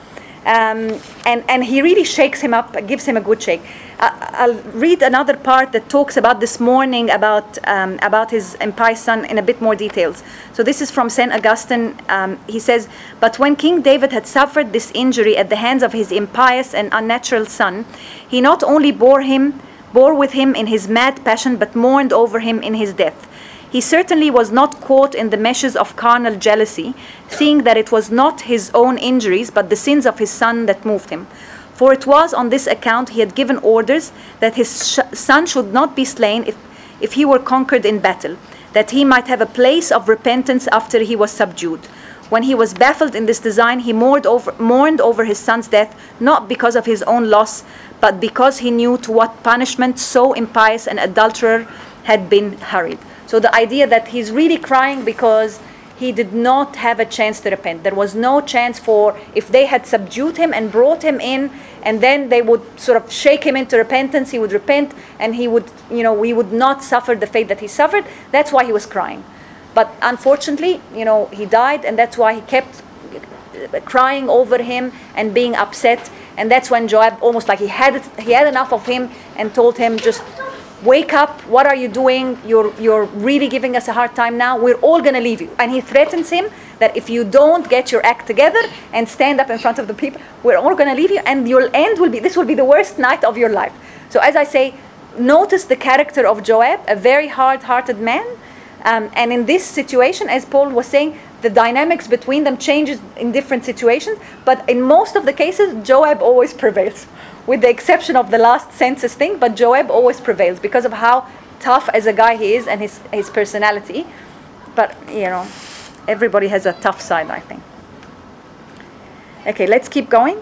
Speaker 1: Um, and, and he really shakes him up, gives him a good shake. I, I'll read another part that talks about this morning, about um, about his impious son in a bit more details. So this is from Saint Augustine. Um, he says, but when King David had suffered this injury at the hands of his impious and unnatural son, he not only bore him, bore with him in his mad passion, but mourned over him in his death. He certainly was not caught in the meshes of carnal jealousy, seeing that it was not his own injuries, but the sins of his son that moved him. For it was on this account he had given orders that his sh- son should not be slain if, if he were conquered in battle, that he might have a place of repentance after he was subdued. When he was baffled in this design, he mourned over, mourned over his son's death, not because of his own loss, but because he knew to what punishment so impious an adulterer had been hurried. So the idea that he's really crying because he did not have a chance to repent. There was no chance for, if they had subdued him and brought him in, and then they would sort of shake him into repentance, he would repent, and he would, you know, we would not suffer the fate that he suffered. That's why he was crying. But unfortunately, you know, he died, and that's why he kept crying over him and being upset. And that's when Joab, almost like he had he had enough of him, and told him, just wake up, what are you doing? You're you're really giving us a hard time now. We're all going to leave you. And he threatens him that if you don't get your act together and stand up in front of the people, we're all going to leave you, and your end will be, this will be the worst night of your life. So as I say, notice the character of Joab, a very hard-hearted man. Um, and in this situation, as Paul was saying, the dynamics between them changes in different situations. But in most of the cases, Joab always prevails, with the exception of the last census thing. But Joab always prevails because of how tough as a guy he is and his, his personality. But, you know, everybody has a tough side, I think. Okay, let's keep going.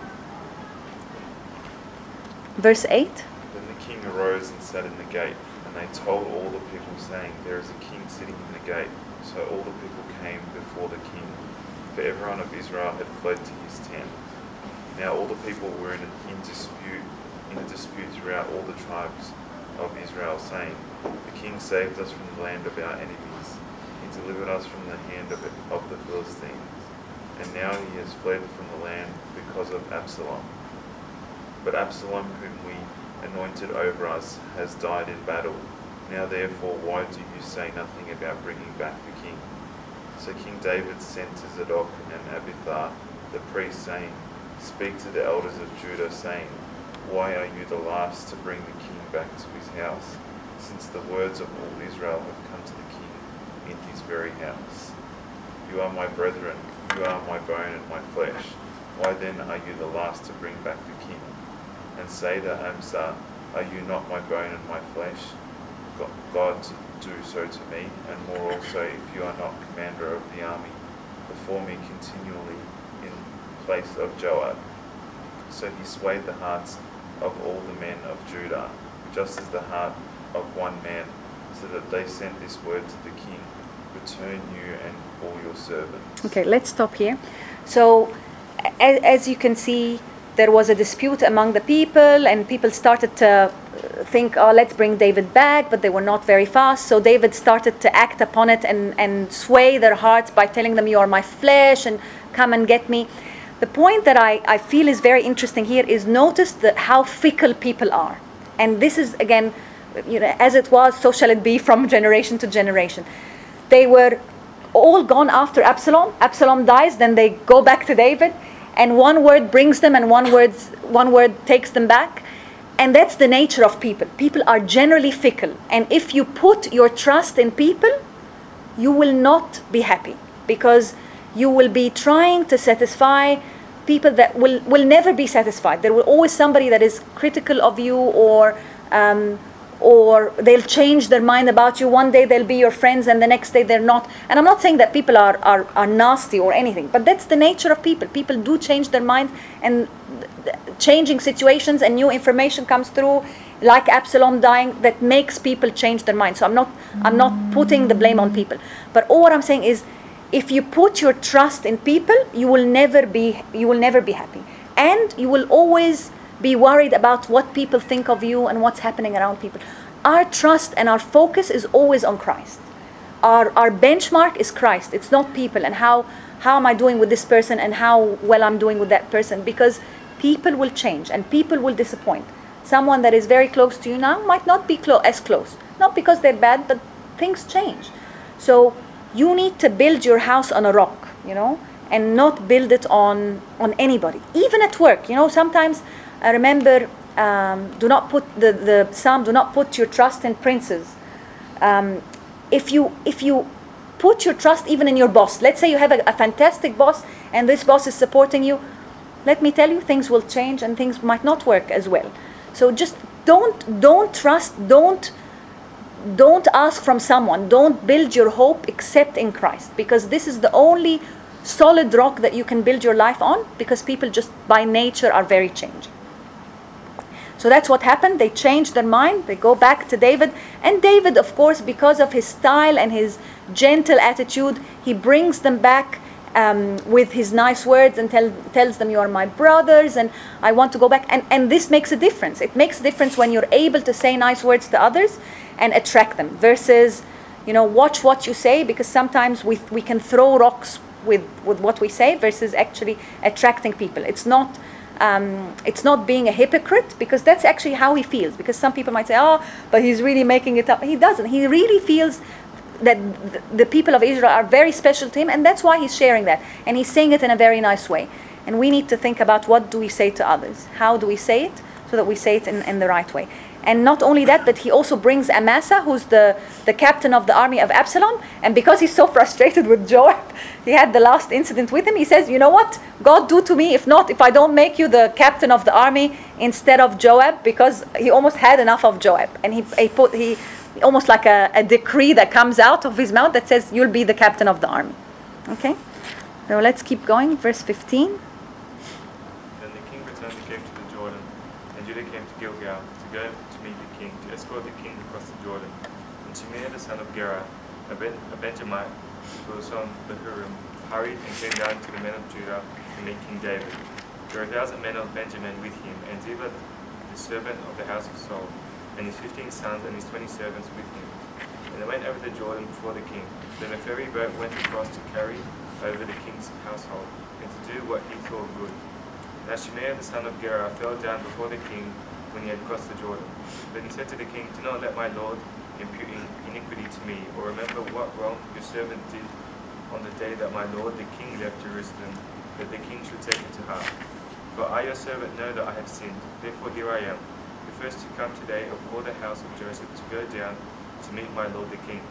Speaker 1: Verse eight.
Speaker 9: Then the king arose and sat in the gate, and they told all the people, saying, There is a king sitting in the gate. So all the people came before the king, for everyone of Israel had fled to his tent. Now all the people were in, in dispute, in a dispute throughout all the tribes of Israel, saying, The king saved us from the land of our enemies. He delivered us from the hand of, it, of the Philistines. And now he has fled from the land because of Absalom. But Absalom, whom we anointed over us, has died in battle. Now therefore, why do you say nothing about bringing back the king? So King David sent to Zadok and Abiathar the priests, saying, Speak to the elders of Judah, saying, Why are you the last to bring the king back to his house, since the words of all Israel have come to the king in his very house? You are my brethren, you are my bone and my flesh. Why then are you the last to bring back the king? And say to Amasa, Are you not my bone and my flesh? God to do so to me, and more also, if you are not commander of the army before me continually in place of Joab. So he swayed the hearts of all the men of Judah, just as the heart of one man, so that they sent this word to the king, Return you and all your servants.
Speaker 1: Okay, let's stop here. So, as, as you can see, there was a dispute among the people, and people started to think, oh, let's bring David back, but they were not very fast. So David started to act upon it and, and sway their hearts by telling them, you are my flesh, and come and get me. The point that I, I feel is very interesting here is notice the, how fickle people are. And this is, again, you know, as it was, so shall it be from generation to generation. They were all gone after Absalom. Absalom dies, then they go back to David, and one word brings them, and one word, one word takes them back. And that's the nature of people. People are generally fickle. And if you put your trust in people, you will not be happy, because you will be trying to satisfy people that will, will never be satisfied. There will always somebody that is critical of you, or um, or they'll change their mind about you. One day they'll be your friends, and the next day they're not. And I'm not saying that people are, are, are nasty or anything, but that's the nature of people. People do change their minds, and changing situations and new information comes through, like Absalom dying, that makes people change their minds. So I'm not I'm not putting the blame on people. But all what I'm saying is, if you put your trust in people, you will never be you will never be happy. And you will always be worried about what people think of you and what's happening around people. Our trust and our focus is always on Christ. Our our benchmark is Christ. It's not people and how how am I doing with this person and how well I'm doing with that person, because people will change and people will disappoint. Someone that is very close to you now might not be clo- as close. Not because they're bad, but things change. So you need to build your house on a rock, you know, and not build it on, on anybody. Even at work, you know, sometimes I remember, um, do not put the, the psalm, do not put your trust in princes. Um, if you if you put your trust even in your boss, let's say you have a, a fantastic boss and this boss is supporting you, let me tell you, things will change and things might not work as well. So just don't don't trust, don't don't ask from someone, don't build your hope except in Christ, because this is the only solid rock that you can build your life on, because people just by nature are very changing. So that's what happened. They changed their mind. They go back to David. And David, of course, because of his style and his gentle attitude, he brings them back um, with his nice words and tell, tells them, you are my brothers and I want to go back. And, and this makes a difference. It makes a difference when you're able to say nice words to others and attract them versus, you know, watch what you say, because sometimes we, we can throw rocks with, with what we say versus actually attracting people. It's not... Um, it's not being a hypocrite, because that's actually how he feels. Because some people might say, oh, but he's really making it up. He doesn't. He really feels that th- the people of Israel are very special to him, and that's why he's sharing that. And he's saying it in a very nice way. And we need to think about, what do we say to others? How do we say it so that we say it in, in the right way? And not only that, but he also brings Amasa, who's the, the captain of the army of Absalom. And because he's so frustrated with Joab, he had the last incident with him. He says, you know what? God, do to me, if not, if I don't make you the captain of the army instead of Joab, because he almost had enough of Joab. And he, he put, he almost like a, a decree that comes out of his mouth that says, you'll be the captain of the army. Okay? So let's keep going. Verse fifteen.
Speaker 9: Then the king returned again to the Jordan, and Judah came to Gilgal to go to meet the king, to escort the king across the Jordan. And Shimei the son of Gera, a, ben, a Benjamite, who was from Bahurim, hurried and came down to the men of Judah to meet King David. There were a thousand men of Benjamin with him, and Ziba, the servant of the house of Saul, and his fifteen sons and his twenty servants with him. And they went over the Jordan before the king. Then a ferry boat went across to carry over the king's household, and to do what he thought good. Now Shimei the son of Gera fell down before the king when he had crossed the Jordan. But he said to the king, do not let my lord impute iniquity to me, or remember what wrong your servant did on the day that my lord the king left Jerusalem, that the king should take it to heart. For I your servant know that I have sinned. Therefore here I am, the first to come today of all the house of Joseph to go down to meet my lord the king.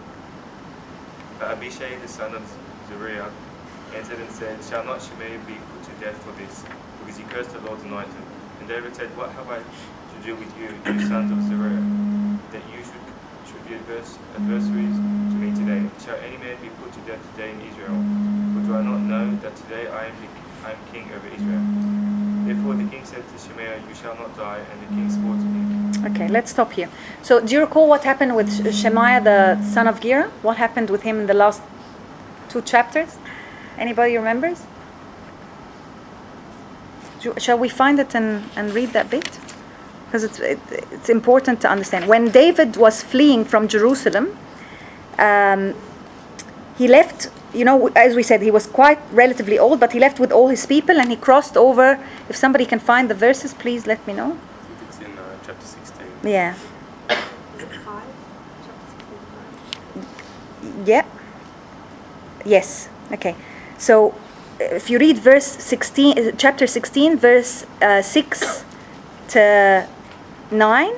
Speaker 9: But Abishai the son of Zeruiah answered and said, shall not Shimei be put to death for this, because he cursed the Lord's anointed? And David said, what have I to do with you, you sons of Zeruiah, that you should should be adverse, adversaries to me today? Shall any man be put to death today in Israel? For do I not know that today I am, the, I am king over Israel? Therefore the king said to Shimei, you shall not die, and the king swore to him.
Speaker 1: Okay, let's stop here. So do you recall what happened with Shemaiah, the son of Gera? What happened with him in the last two chapters? Anybody remembers? Do, shall we find it and, and read that bit? Because it's it, it's important to understand. When David was fleeing from Jerusalem, um, he left, you know, as we said, he was quite relatively old, but he left with all his people and he crossed over. If somebody can find the verses, please let me know.
Speaker 8: It's in uh, chapter sixteen.
Speaker 1: Yeah.
Speaker 6: Is it five? Chapter sixteen.
Speaker 1: Yeah. Yes. Okay. So if you read verse sixteen, chapter sixteen, verse uh, six to nine,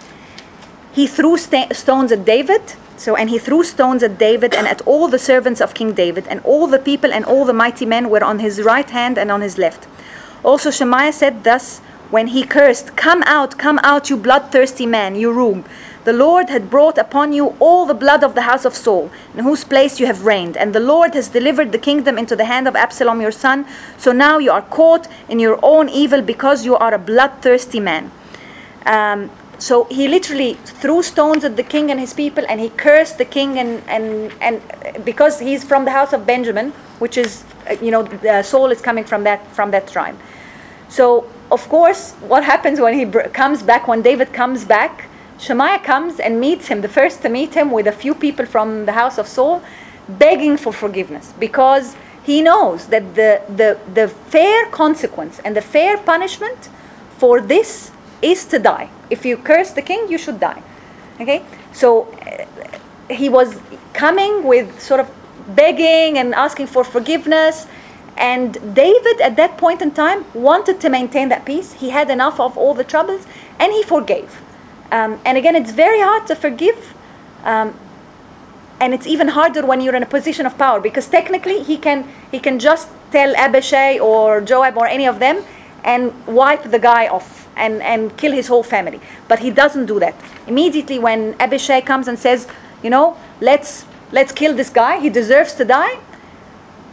Speaker 1: he threw sta- stones at David. So, and he threw stones at David and at all the servants of King David, and all the people and all the mighty men were on his right hand and on his left. Also Shemaiah said thus when he cursed, come out, come out, you bloodthirsty man, you room. The Lord had brought upon you all the blood of the house of Saul, in whose place you have reigned. And the Lord has delivered the kingdom into the hand of Absalom your son. So now you are caught in your own evil, because you are a bloodthirsty man. Um, so he literally threw stones at the king and his people, and he cursed the king, and, and, and because he's from the house of Benjamin, which is, you know, uh, Saul is coming from that, from that tribe. So, of course, what happens when he br- comes back, when David comes back, Shemaiah comes and meets him, the first to meet him, with a few people from the house of Saul, begging for forgiveness, because he knows that the, the, the fair consequence and the fair punishment for this is to die. If you curse the king, you should die. Okay? So uh, he was coming with sort of begging and asking for forgiveness, and David at that point in time wanted to maintain that peace. He had enough of all the troubles, and he forgave. Um, and again, it's very hard to forgive, um, and it's even harder when you're in a position of power, because technically he can he can just tell Abishai or Joab or any of them and wipe the guy off and, and kill his whole family. But he doesn't do that. Immediately when Abishai comes and says, you know, let's let's kill this guy, he deserves to die,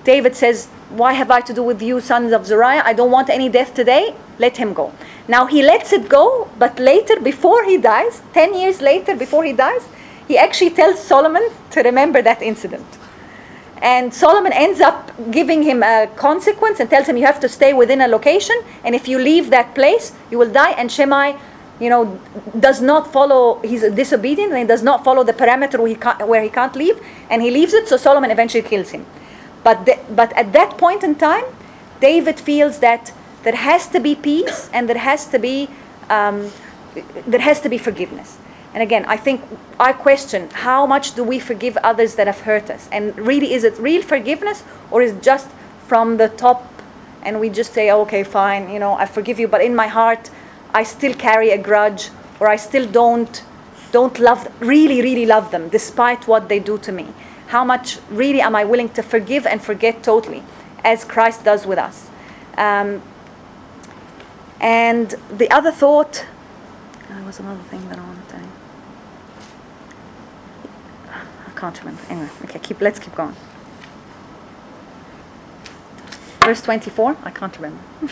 Speaker 1: David says, why have I to do with you, sons of Zeruiah? I don't want any death today. Let him go. Now he lets it go, but later, before he dies, ten years later, before he dies, he actually tells Solomon to remember that incident. And Solomon ends up giving him a consequence and tells him you have to stay within a location, and if you leave that place, you will die. And Shimei, you know, does not follow, he's disobedient, and he does not follow the parameter where he can't, where he can't leave, and he leaves it, so Solomon eventually kills him. But, the, but at that point in time, David feels that there has to be peace, and there has to be, um, there has to be forgiveness. And again, I think I question, how much do we forgive others that have hurt us? And really, is it real forgiveness, or is it just from the top and we just say, oh, okay, fine, you know, I forgive you, but in my heart, I still carry a grudge, or I still don't, don't love, really, really love them, despite what they do to me. How much really am I willing to forgive and forget totally, as Christ does with us? Um, and the other thought, there was another thing that I wanted to say. I can't remember. Anyway, okay, keep. Let's keep going. Verse twenty-four. I can't remember. Do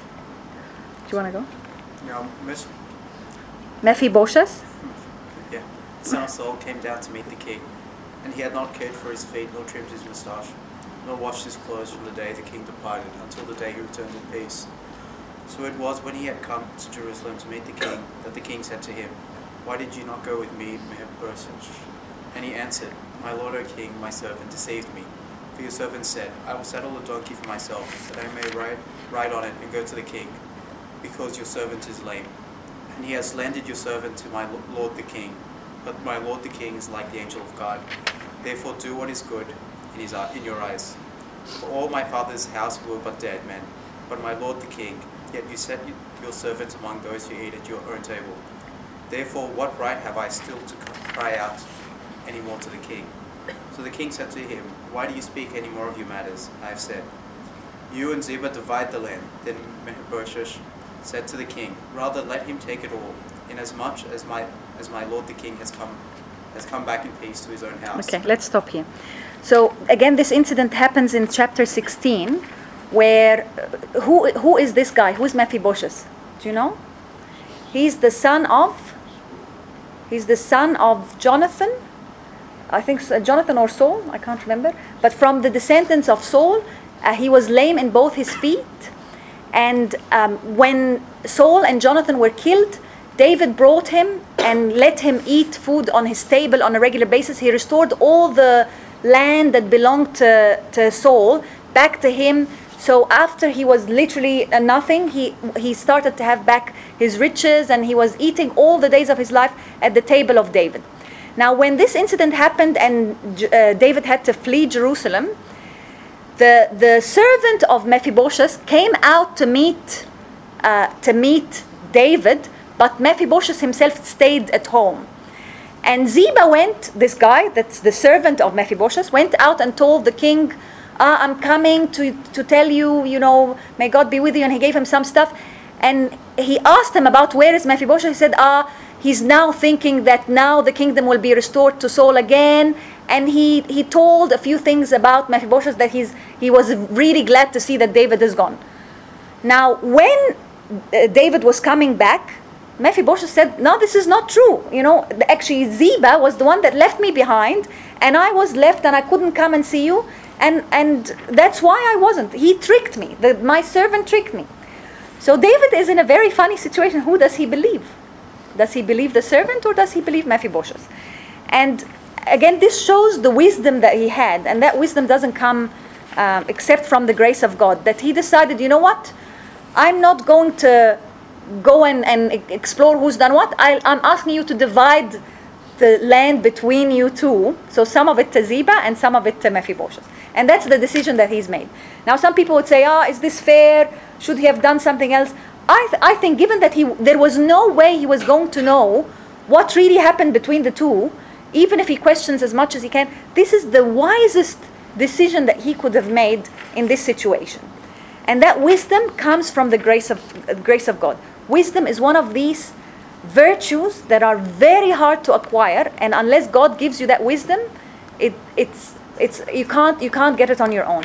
Speaker 1: you want to go?
Speaker 10: No, Miss.
Speaker 1: Mephibosheth.
Speaker 10: Yeah. The son of Saul came down to meet the king, and he had not cared for his feet, nor trimmed his moustache, nor washed his clothes from the day the king departed until the day he returned in peace. So it was when he had come to Jerusalem to meet the king that the king said to him, "Why did you not go with me, Mephibosheth?" And he answered, "My lord, O king, my servant deceived me. For your servant said, I will saddle a donkey for myself, that I may ride, ride on it and go to the king, because your servant is lame. And he has slandered your servant to my lord the king. But my lord the king is like the angel of God. Therefore do what is good in, his, in your eyes. For all my father's house were but dead men, but my lord the king, yet you set your servant among those who eat at your own table. Therefore what right have I still to cry out any more to the king?" So the king said to him, "Why do you speak any more of your matters? I have said, you and Ziba divide the land." Then Mephibosheth said to the king, "Rather let him take it all, inasmuch as my as my lord the king has come has come back in peace to his own house."
Speaker 1: Okay, let's stop here. So again, this incident happens in chapter sixteen, where uh, who who is this guy? Who is Mephibosheth? Do you know? He's the son of. He's the son of Jonathan. I think uh, Jonathan or Saul, I can't remember. But from the descendants of Saul, uh, he was lame in both his feet. And um, when Saul and Jonathan were killed, David brought him and let him eat food on his table on a regular basis. He restored all the land that belonged to, to Saul back to him. So after he was literally a nothing, he, he started to have back his riches, and he was eating all the days of his life at the table of David. Now, when this incident happened and uh, David had to flee Jerusalem, the the servant of Mephibosheth came out to meet uh, to meet David, but Mephibosheth himself stayed at home. And Ziba went, this guy, that's the servant of Mephibosheth, went out and told the king, ah, "I'm coming to to tell you, you know, may God be with you." And he gave him some stuff, and he asked him about where is Mephibosheth. He said, "Ah." He's now thinking that now the kingdom will be restored to Saul again. And he, he told a few things about Mephibosheth, that he's, he was really glad to see that David is gone. Now, when uh, David was coming back, Mephibosheth said, "No, this is not true. You know, actually Ziba was the one that left me behind, and I was left and I couldn't come and see you. And, and that's why I wasn't. He tricked me. The, my servant tricked me." So David is in a very funny situation. Who does he believe? Does he believe the servant, or does he believe Mephibosheth? And again, this shows the wisdom that he had. And that wisdom doesn't come um, except from the grace of God. That he decided, you know what? I'm not going to go and, and explore who's done what. I, I'm asking you to divide the land between you two. So some of it to Ziba and some of it to Mephibosheth. And that's the decision that he's made. Now some people would say, ah, is this fair? Should he have done something else? I, th- I think given that he there was no way he was going to know what really happened between the two, even if he questions as much as he can, this is the wisest decision that he could have made in this situation. And that wisdom comes from the grace of uh, grace of God. Wisdom is one of these virtues that are very hard to acquire, and unless God gives you that wisdom, it it's it's you can't you can't get it on your own.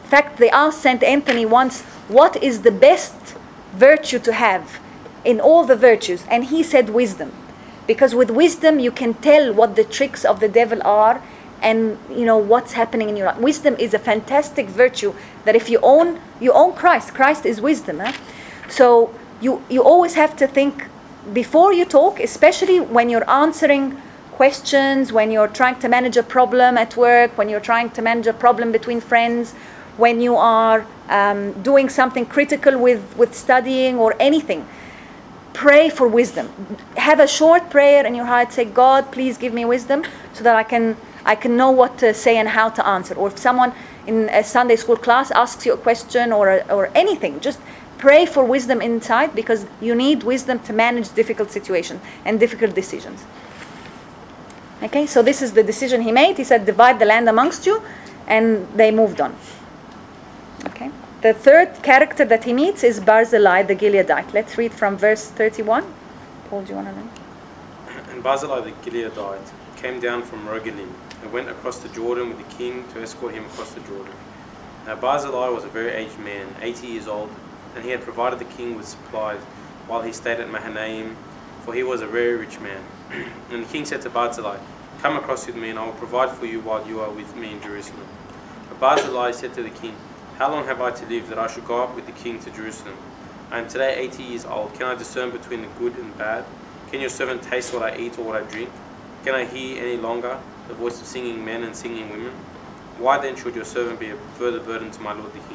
Speaker 1: fact, they asked Saint Anthony once, what is the best virtue to have in all the virtues? And he said wisdom. Because with wisdom you can tell what the tricks of the devil are, and you know what's happening in your life. Wisdom is a fantastic virtue that if you own, you own Christ. Christ is wisdom. Eh? So you, you always have to think before you talk, especially when you're answering questions, when you're trying to manage a problem at work, when you're trying to manage a problem between friends, when you are um, doing something critical with, with studying or anything. Pray for wisdom. Have a short prayer in your heart. Say, God, please give me wisdom so that I can I can know what to say and how to answer. Or if someone in a Sunday school class asks you a question or a, or anything, just pray for wisdom inside, because you need wisdom to manage difficult situations and difficult decisions. Okay, so this is the decision he made. He said, divide the land amongst you, and they moved on. Okay. The third character that he meets is Barzillai the Gileadite. Let's read from verse thirty-one. Paul, do you want to read?
Speaker 8: And Barzillai the Gileadite came down from Rogelim and went across the Jordan with the king to escort him across the Jordan. Now Barzillai was a very aged man, eighty years old, and he had provided the king with supplies while he stayed at Mahanaim, for he was a very rich man. And the king said to Barzillai, come across with me, and I will provide for you while you are with me in Jerusalem. But Barzillai said to the king, how long have I to live that I should go up with the king to Jerusalem? I am today eighty years old. Can I discern between the good and bad? Can your servant taste what I eat or what I drink? Can I hear any longer the voice of singing men and singing women? Why then should your servant be a further burden to my lord the king?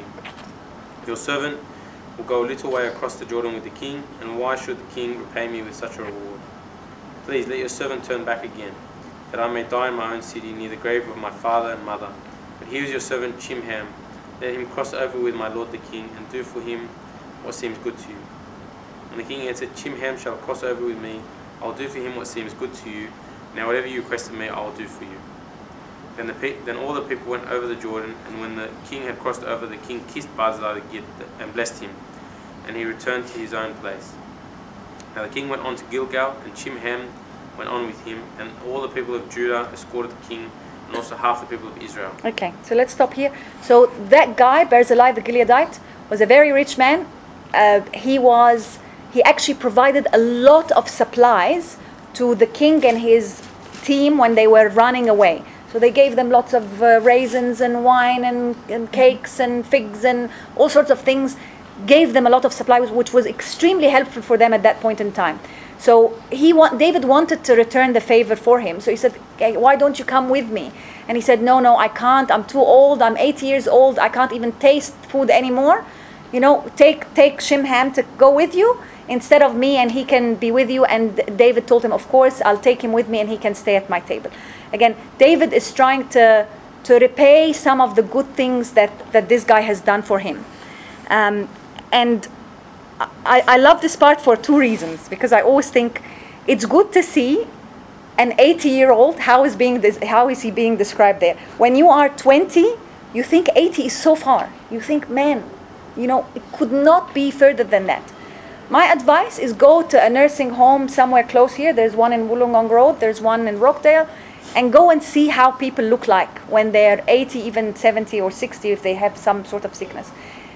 Speaker 8: Your servant will go a little way across the Jordan with the king, and why should the king repay me with such a reward? Please let your servant turn back again, that I may die in my own city near the grave of my father and mother. But here is your servant Chimham. Let him cross over with my lord the king, and do for him what seems good to you. And the king answered, Chimham shall cross over with me. I will do for him what seems good to you. Now whatever you request of me, I will do for you. Then the pe- then all the people went over the Jordan, and when the king had crossed over, the king kissed Barzillai the Gileadite and blessed him, and he returned to his own place. Now the king went on to Gilgal, and Chimham went on with him, and all the people of Judah escorted the king, and also half the people of Israel.
Speaker 1: Okay, so let's stop here. So that guy, Barzillai the Gileadite, was a very rich man. Uh, he was, he actually provided a lot of supplies to the king and his team when they were running away. So they gave them lots of uh, raisins and wine and, and cakes and figs and all sorts of things. Gave them a lot of supplies, which was extremely helpful for them at that point in time. So he want, David wanted to return the favor for him. So he said, okay, why don't you come with me? And he said, no, no, I can't. I'm too old. I'm eighty years old. I can't even taste food anymore. You know, take take Chimham to go with you instead of me, and he can be with you. And David told him, of course, I'll take him with me, and he can stay at my table. Again, David is trying to, to repay some of the good things that, that this guy has done for him. Um, and I, I love this part for two reasons, because I always think it's good to see an eighty-year-old, how is being this, how is he being described there? When you are twenty, you think eighty is so far. You think, man, you know, it could not be further than that. My advice is go to a nursing home somewhere close here. There's one in Wollongong Road, there's one in Rockdale, and go and see how people look like when they're eighty, even seventy or sixty, if they have some sort of sickness.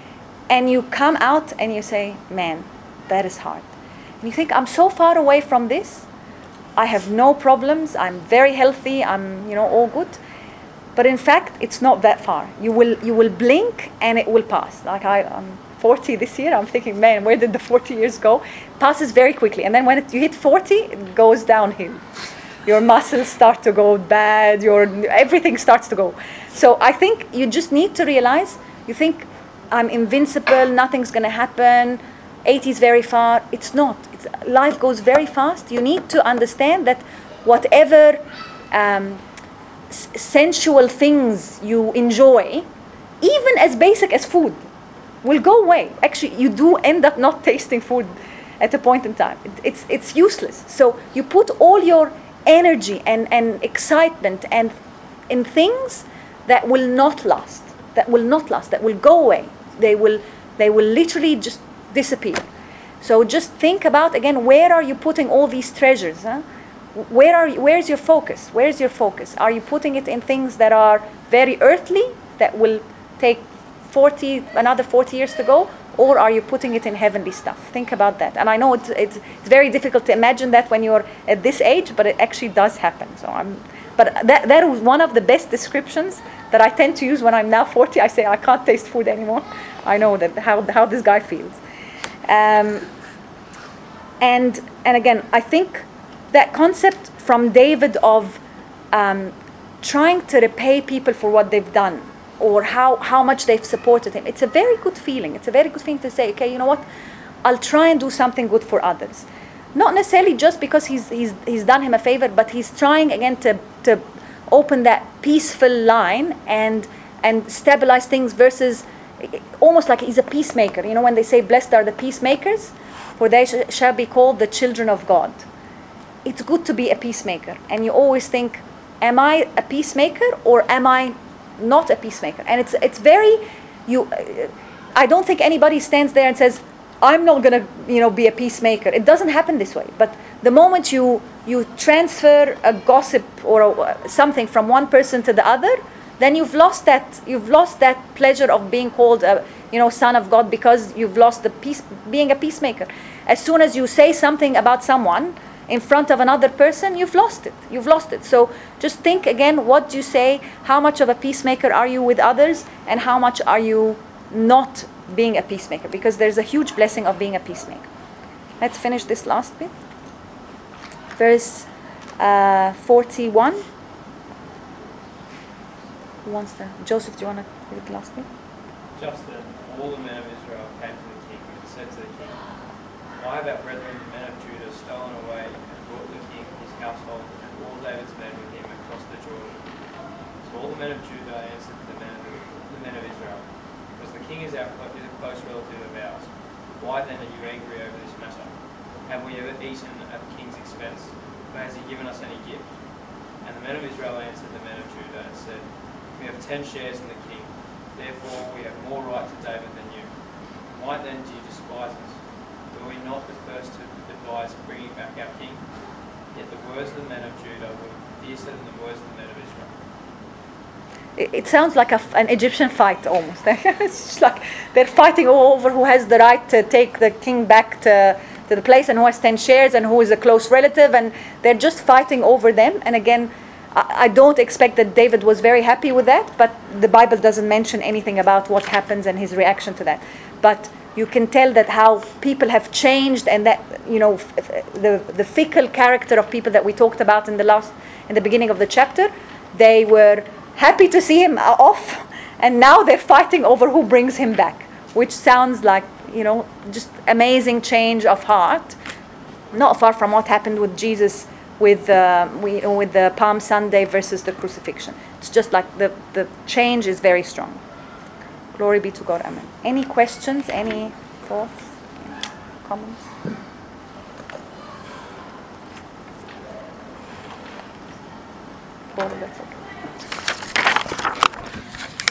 Speaker 1: And you come out and you say, man, that is hard. And you think, I'm so far away from this. I have no problems. I'm very healthy. I'm, you know, all good. But in fact, it's not that far. You will you will blink and it will pass. Like I, I'm forty this year. I'm thinking, man, where did the forty years go? Passes very quickly. And then when it, you hit forty, it goes downhill. Your muscles start to go bad. Your everything starts to go. So I think you just need to realize, you think, I'm invincible, nothing's going to happen, eighty is very far. It's not. It's, life goes very fast. You need to understand that whatever um, s- sensual things you enjoy, even as basic as food, will go away. Actually, you do end up not tasting food at a point in time. It, it's, it's useless. So you put all your energy and, and excitement and in things that will not last, that will not last, that will go away. They will, they will literally just disappear. So just think about, again, where are you putting all these treasures? Huh? Where are you, where's your focus? Where's your focus? Are you putting it in things that are very earthly, that will take forty, another forty years to go, or are you putting it in heavenly stuff? Think about that. And I know it's, it's, it's very difficult to imagine that when you're at this age, but it actually does happen. So I'm, but that, that was one of the best descriptions that I tend to use when I'm now forty. I say, I can't taste food anymore. I know that how, how this guy feels. Um, and, and again, I think that concept from David of um, trying to repay people for what they've done, or how, how much they've supported him. It's a very good feeling. It's a very good feeling to say, okay, you know what? I'll try and do something good for others. Not necessarily just because he's, he's, he's done him a favor, but he's trying again to, to open that peaceful line and, and stabilize things versus almost like he's a peacemaker. You know, when they say blessed are the peacemakers, for they sh- shall be called the children of God. It's good to be a peacemaker. And you always think, am I a peacemaker or am I not a peacemaker? And it's it's very, you. Uh, I don't think anybody stands there and says, I'm not going to, you know, be a peacemaker. It doesn't happen this way. But the moment you you transfer a gossip or a, something from one person to the other, then you've lost that you've lost that pleasure of being called a, you know, son of God, because you've lost the peace, being a peacemaker. As soon as you say something about someone in front of another person, you've lost it. You've lost it. So just think again, what do you say? How much of a peacemaker are you with others? And how much are you not being a peacemaker? Because there's a huge blessing of being a peacemaker. Let's finish this last bit. Verse uh, forty-one. Who wants to? Joseph, do you want to read the last bit?
Speaker 11: Just then, all the men of Israel came to the king and said to the king, Why have our brethren, the men of Judah, stolen away and brought the king, his household, and all David's men with him across the Jordan? So all the men of Judah answered the men of, the men of Israel, Because the king is, our, is a close relative of ours. Why then are you angry over this matter? Have we ever eaten at the king's expense? Or has he given us any gift? And the men of Israel answered the men of Judah and said, We have ten shares in the king. Therefore we have more right to David than you. Why then do you despise us? Were we not the first to advise bringing back our king? Yet the words of the men of Judah were fiercer than the words of the men of Israel.
Speaker 1: It, it sounds like a, an Egyptian fight almost. It's just like they're fighting all over who has the right to take the king back to, to the place, and who has ten shares, and who is a close relative, and they're just fighting over them. And again, I, I don't expect that David was very happy with that, but the Bible doesn't mention anything about what happens and his reaction to that. But you can tell that how people have changed, and that, you know, f- f- the the fickle character of people that we talked about in the last in the beginning of the chapter. They were happy to see him off, and now they're fighting over who brings him back, which sounds like, you know, just amazing change of heart, not far from what happened with Jesus with uh, we, with the Palm Sunday versus the crucifixion. It's just like the the change is very strong. Glory be to God. Amen. Any questions? Any thoughts? Any comments? Paul, that's okay.